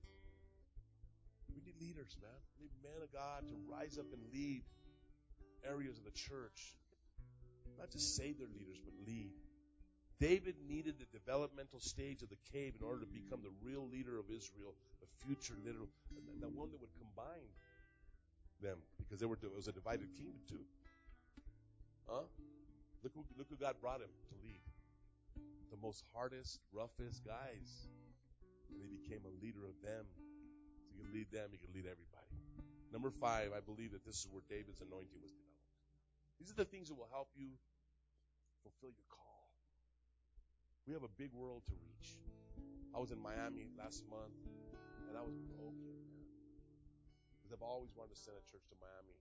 We need leaders, man. We need men of God to rise up and lead areas of the church. Not just say they're leaders, but lead. David needed the developmental stage of the cave in order to become the real leader of Israel, the future leader, the one that would combine them, because it was a divided kingdom too. Huh? Look who God brought him to lead. The most hardest, roughest guys. And he became a leader of them. So you can lead them, you can lead everybody. Number 5, I believe that this is where David's anointing was developed. These are the things that will help you fulfill your call. We have a big world to reach. I was in Miami last month, and I was broken, man. Because I've always wanted to send a church to Miami.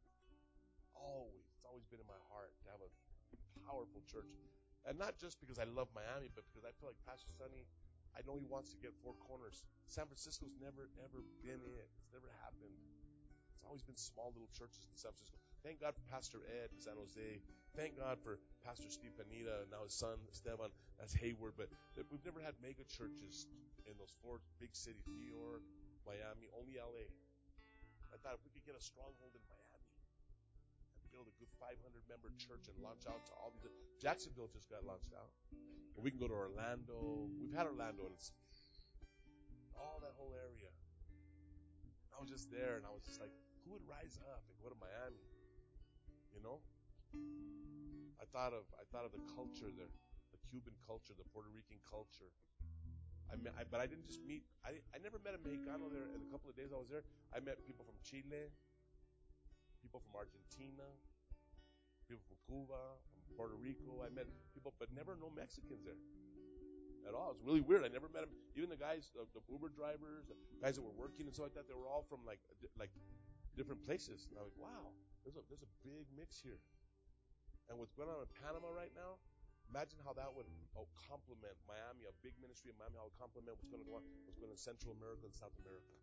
Always. It's always been in my heart to have a powerful church. And not just because I love Miami, but because I feel like Pastor Sonny, I know he wants to get 4 corners. San Francisco's never, ever been it. It's never happened. It's always been small little churches in San Francisco. Thank God for Pastor Ed in San Jose. Thank God for Pastor Steve Panita and now his son, Esteban, that's Hayward. But we've never had mega churches in those 4 big cities, New York, Miami, only LA. I thought if we could get a stronghold in Miami and build a good 500-member church and launch out to all these. Jacksonville just got launched out. But we can go to Orlando. We've had Orlando, and it's all that whole area. I was just there, and I was just like, who would rise up and go to Miami? You know? I thought of the culture there, the Cuban culture, the Puerto Rican culture. But I didn't just meet. I never met a Mexicano there. In a couple of days I was there, I met people from Chile, people from Argentina, people from Cuba, from Puerto Rico. I met people, but never no Mexicans there at all. It was really weird. I never met them. Even the guys, the Uber drivers, the guys that were working and stuff like that, they were all from like different places. And I was like, wow, there's a big mix here. And what's going on in Panama right now, imagine how that would complement Miami, a big ministry in Miami, how it would complement what's going on in Central America and South America.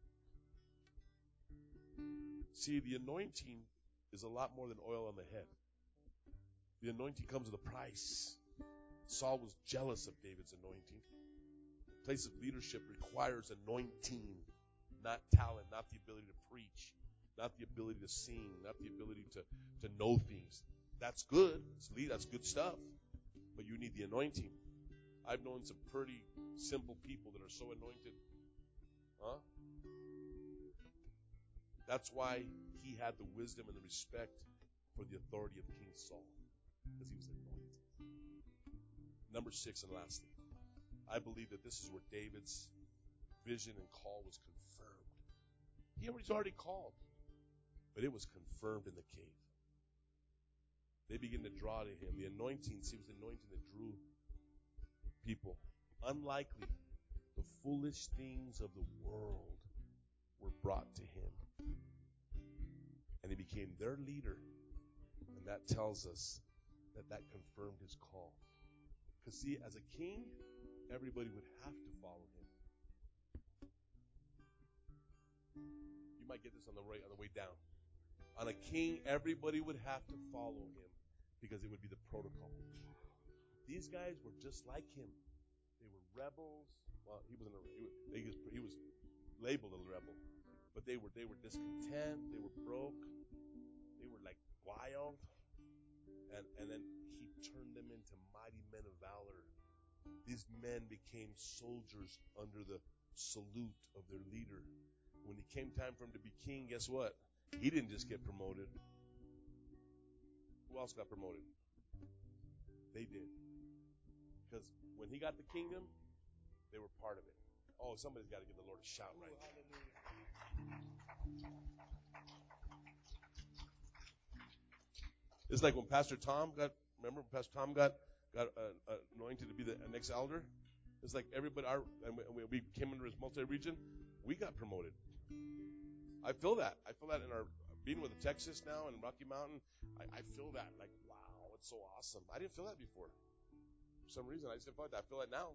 See, the anointing is a lot more than oil on the head. The anointing comes with a price. Saul was jealous of David's anointing. The place of leadership requires anointing, not talent, not the ability to preach, not the ability to sing, not the ability to know things. That's good. That's good stuff. But you need the anointing. I've known some pretty simple people that are so anointed. Huh? That's why he had the wisdom and the respect for the authority of King Saul, because he was anointed. Number 6 and lastly, I believe that this is where David's vision and call was confirmed. He was already called, but it was confirmed in the cave. They begin to draw to him. The anointing seems the anointing that drew people. Unlikely, the foolish things of the world were brought to him. And he became their leader. And that tells us that confirmed his call. Because see, as a king, everybody would have to follow him. You might get this on the way down. On a king, everybody would have to follow him because it would be the protocol. These guys were just like him. They were rebels. Well, he was labeled a rebel, but they were discontent. They were broke. They were like wild, and then he turned them into mighty men of valor. These men became soldiers under the salute of their leader. When it came time for him to be king, guess what? He didn't just get promoted. Who else got promoted? They did. Because when he got the kingdom, they were part of it. Oh, somebody's got to give the Lord a shout right now. It's like when Pastor Tom got anointed to be the next elder. It's like everybody, we came under his multi-region, we got promoted. I feel that. I feel that in our being with Texas now and Rocky Mountain. I feel that like, wow, it's so awesome. I didn't feel that before. For some reason, I just didn't feel that. I feel it now.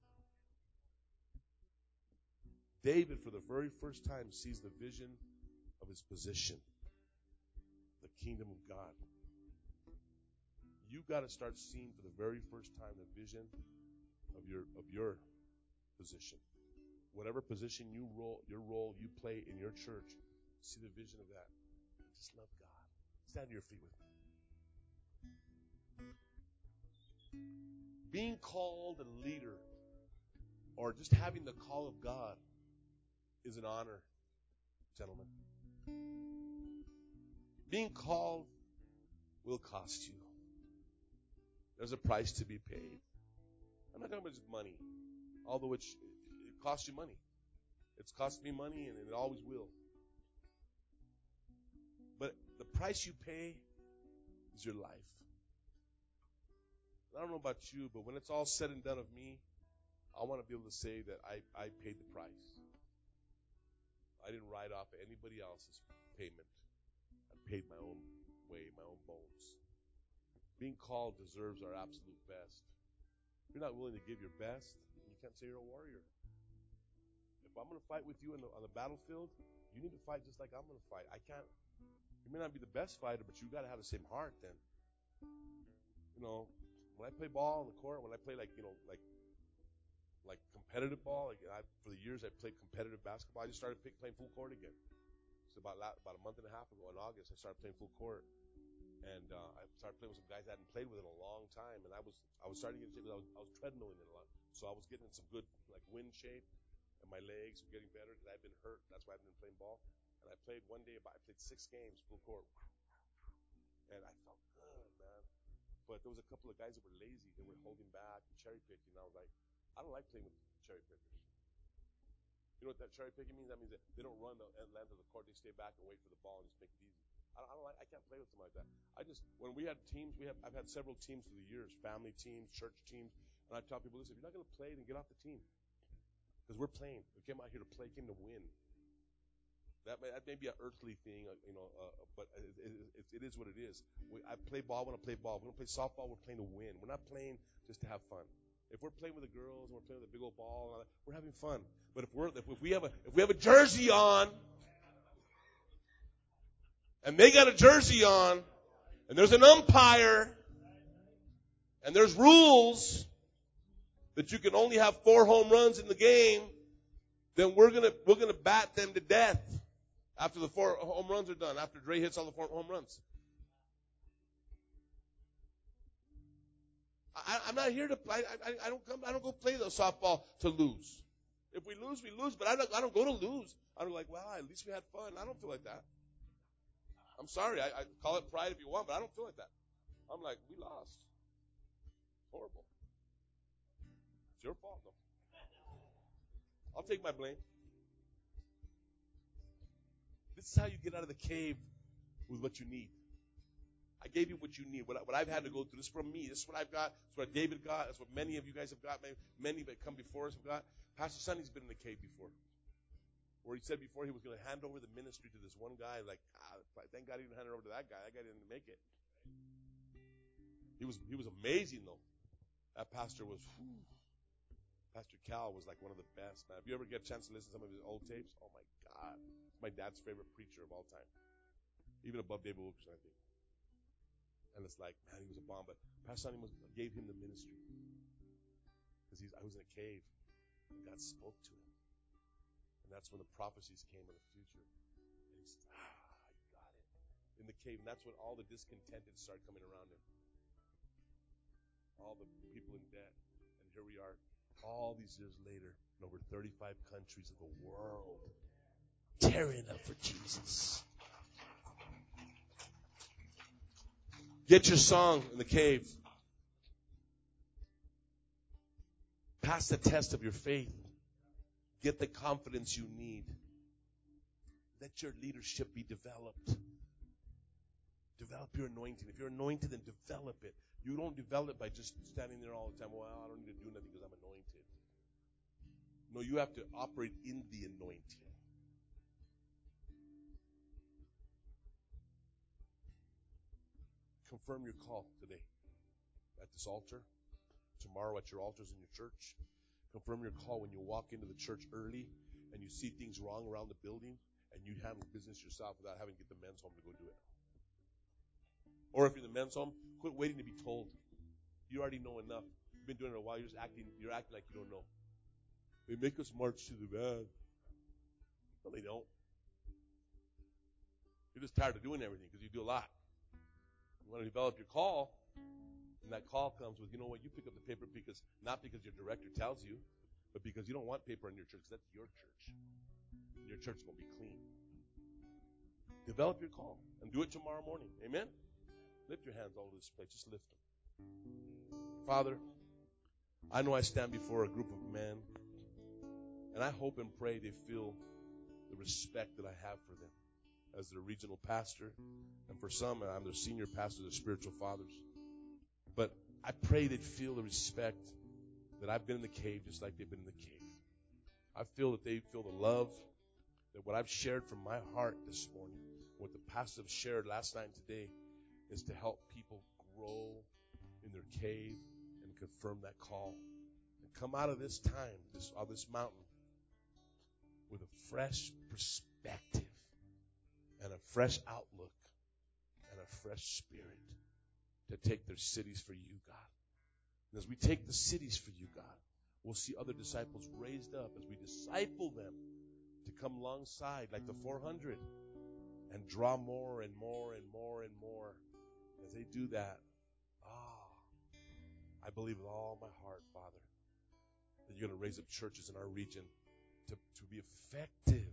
David, for the very first time, sees the vision of his position, the kingdom of God. You got to start seeing for the very first time the vision of your position. Whatever position your role you play in your church, see the vision of that. Just love God. Stand to your feet with me. Being called a leader, or just having the call of God, is an honor, gentlemen. Being called will cost you. There's a price to be paid. I'm not talking about just money, although it costs you money. It's cost me money, and it always will. But the price you pay is your life. I don't know about you, but when it's all said and done of me, I want to be able to say that I paid the price. I didn't write off anybody else's payment. I paid my own way, my own bones. Being called deserves our absolute best. If you're not willing to give your best, you can't say you're a warrior. If I'm going to fight with you on the battlefield, you need to fight just like I'm going to fight. You may not be the best fighter, but you got to have the same heart then. You know, when I play ball on the court, when I play like competitive ball, for the years I played competitive basketball, I just started playing full court again. So about a month and a half ago in August, I started playing full court. And I started playing with some guys I hadn't played with in a long time, and I was starting to get in shape. I was treadmilling it a lot, so I was getting in some good wind shape, and my legs were getting better because I'd been hurt. That's why I hadn't been playing ball. And I played one day. I played 6 games full court, and I felt good, man. But there was a couple of guys that were lazy. They were holding back and cherry picking. And I was like, I don't like playing with cherry pickers. You know what that cherry picking means? That means that they don't run the length of the court. They stay back and wait for the ball and just make it easy. I can't play with them like that. When we had teams, I've had several teams through the years, family teams, church teams, and I tell people, listen, if you're not going to play, then get off the team. Because we're playing. We came out here to play, came to win. That may be an earthly thing, but it is what it is. I play ball when I play ball. When I play softball, we're playing to win. We're not playing just to have fun. If we're playing with the girls and we're playing with a big old ball, and all that, we're having fun. But if we have a jersey on, and they got a jersey on, and there's an umpire, and there's rules that you can only have 4 home runs in the game, then we're gonna bat them to death after the 4 home runs are done. After Dre hits all the 4 home runs, I'm not here to. I don't go play the softball to lose. If we lose, we lose. But I don't go to lose. I'm like, well, at least we had fun. I don't feel like that. I'm sorry. I call it pride if you want, but I don't feel like that. I'm like, we lost. Horrible. It's your fault, though. I'll take my blame. This is how you get out of the cave with what you need. I gave you what you need. What I've had to go through. This is from me. This is what I've got. This is what David got. That's what many of you guys have got. Many that come before us have got. Pastor Sonny's been in the cave before. Where he said before he was going to hand over the ministry to this one guy. Like, thank God he didn't hand it over to that guy. That guy didn't make it. He was amazing, though. That pastor was, Pastor Cal was like one of the best, man. If you ever get a chance to listen to some of his old tapes, oh my God. He's my dad's favorite preacher of all time. Even above David Wilkerson, I think. And it's like, man, he was a bomb. But Pastor Sonny gave him the ministry. Because I was in a cave. And God spoke to him. And that's when the prophecies came of the future. And he said, I got it. In the cave. And that's when all the discontented started coming around him. All the people in debt. And here we are, all these years later, in over 35 countries of the world, tearing up for Jesus. Get your song in the cave. Pass the test of your faith. Get the confidence you need. Let your leadership be developed. Develop your anointing. If you're anointed, then develop it. You don't develop it by just standing there all the time. Well, I don't need to do nothing because I'm anointed. No, you have to operate in the anointing. Confirm your call today at this altar, tomorrow at your altars in your church. Confirm your call when you walk into the church early and you see things wrong around the building and you handle business yourself without having to get the men's home to go do it. Or if you're in the men's home, quit waiting to be told. You already know enough. You've been doing it a while. You're acting like you don't know. They make us march to the van. No, they don't. You're just tired of doing everything because you do a lot. You want to develop your call, and that call comes with, you know what, you pick up the paper not because your director tells you, but because you don't want paper in your church, because that's your church. And your church is going to be clean. Develop your call, and do it tomorrow morning. Amen? Lift your hands all over this place. Just lift them. Father, I know I stand before a group of men, and I hope and pray they feel the respect that I have for them as their regional pastor. And for some, I'm their senior pastor, their spiritual fathers. But I pray they'd feel the respect that I've been in the cave just like they've been in the cave. I feel that they feel the love, that what I've shared from my heart this morning, what the pastors have shared last night and today, is to help people grow in their cave and confirm that call. And come out of this time, this mountain, with a fresh perspective and a fresh outlook and a fresh spirit to take their cities for you, God. And as we take the cities for you, God, we'll see other disciples raised up as we disciple them to come alongside like the 400 and draw more and more and more and more. As they do that, I believe with all my heart, Father, that you're going to raise up churches in our region to be effective,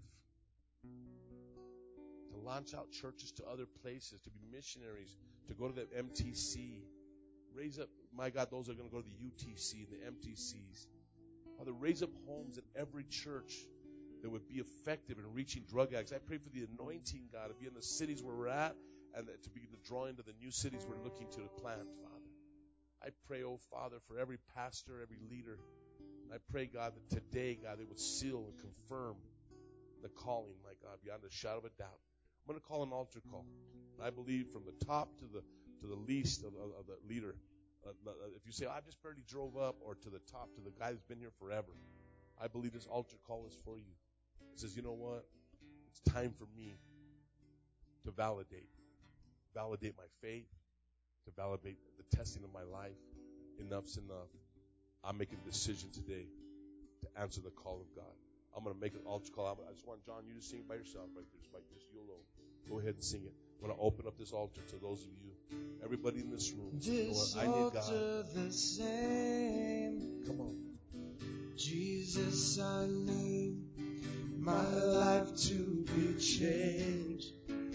to launch out churches to other places, to be missionaries, to go to the MTC. Raise up, my God, those that are going to go to the UTC and the MTCs. Father, raise up homes in every church that would be effective in reaching drug addicts. I pray for the anointing, God, to be in the cities where we're at and to begin to draw into the new cities we're looking to plant, Father. I pray, oh Father, for every pastor, every leader. I pray, God, that today, God, they would seal and confirm the calling, my God, beyond a shadow of a doubt. I'm going to call an altar call. And I believe from the top to the least of the leader. If you say, I just barely drove up, or to the top, to the guy who's been here forever, I believe this altar call is for you. It says, you know what? It's time for me to validate my faith, to validate the testing of my life. Enough's enough. I'm making a decision today to answer the call of God. I'm going to make an altar call. I just want, John, you to sing it by yourself right there. Just you alone. Go ahead and sing it. I'm going to open up this altar to those of you, everybody in this room. This I need God. altar the same. Come on. Jesus, I need my life to be changed.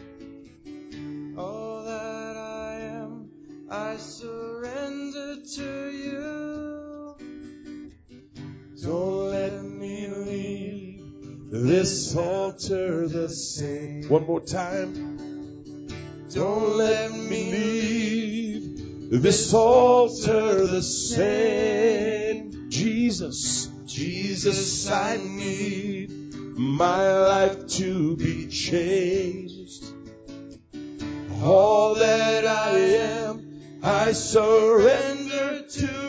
All that I am, I surrender to you. Don't let me leave this altar the same. One more time. Don't let me leave this altar the same. Jesus, Jesus, I need my life to be changed. All that I am, I surrender to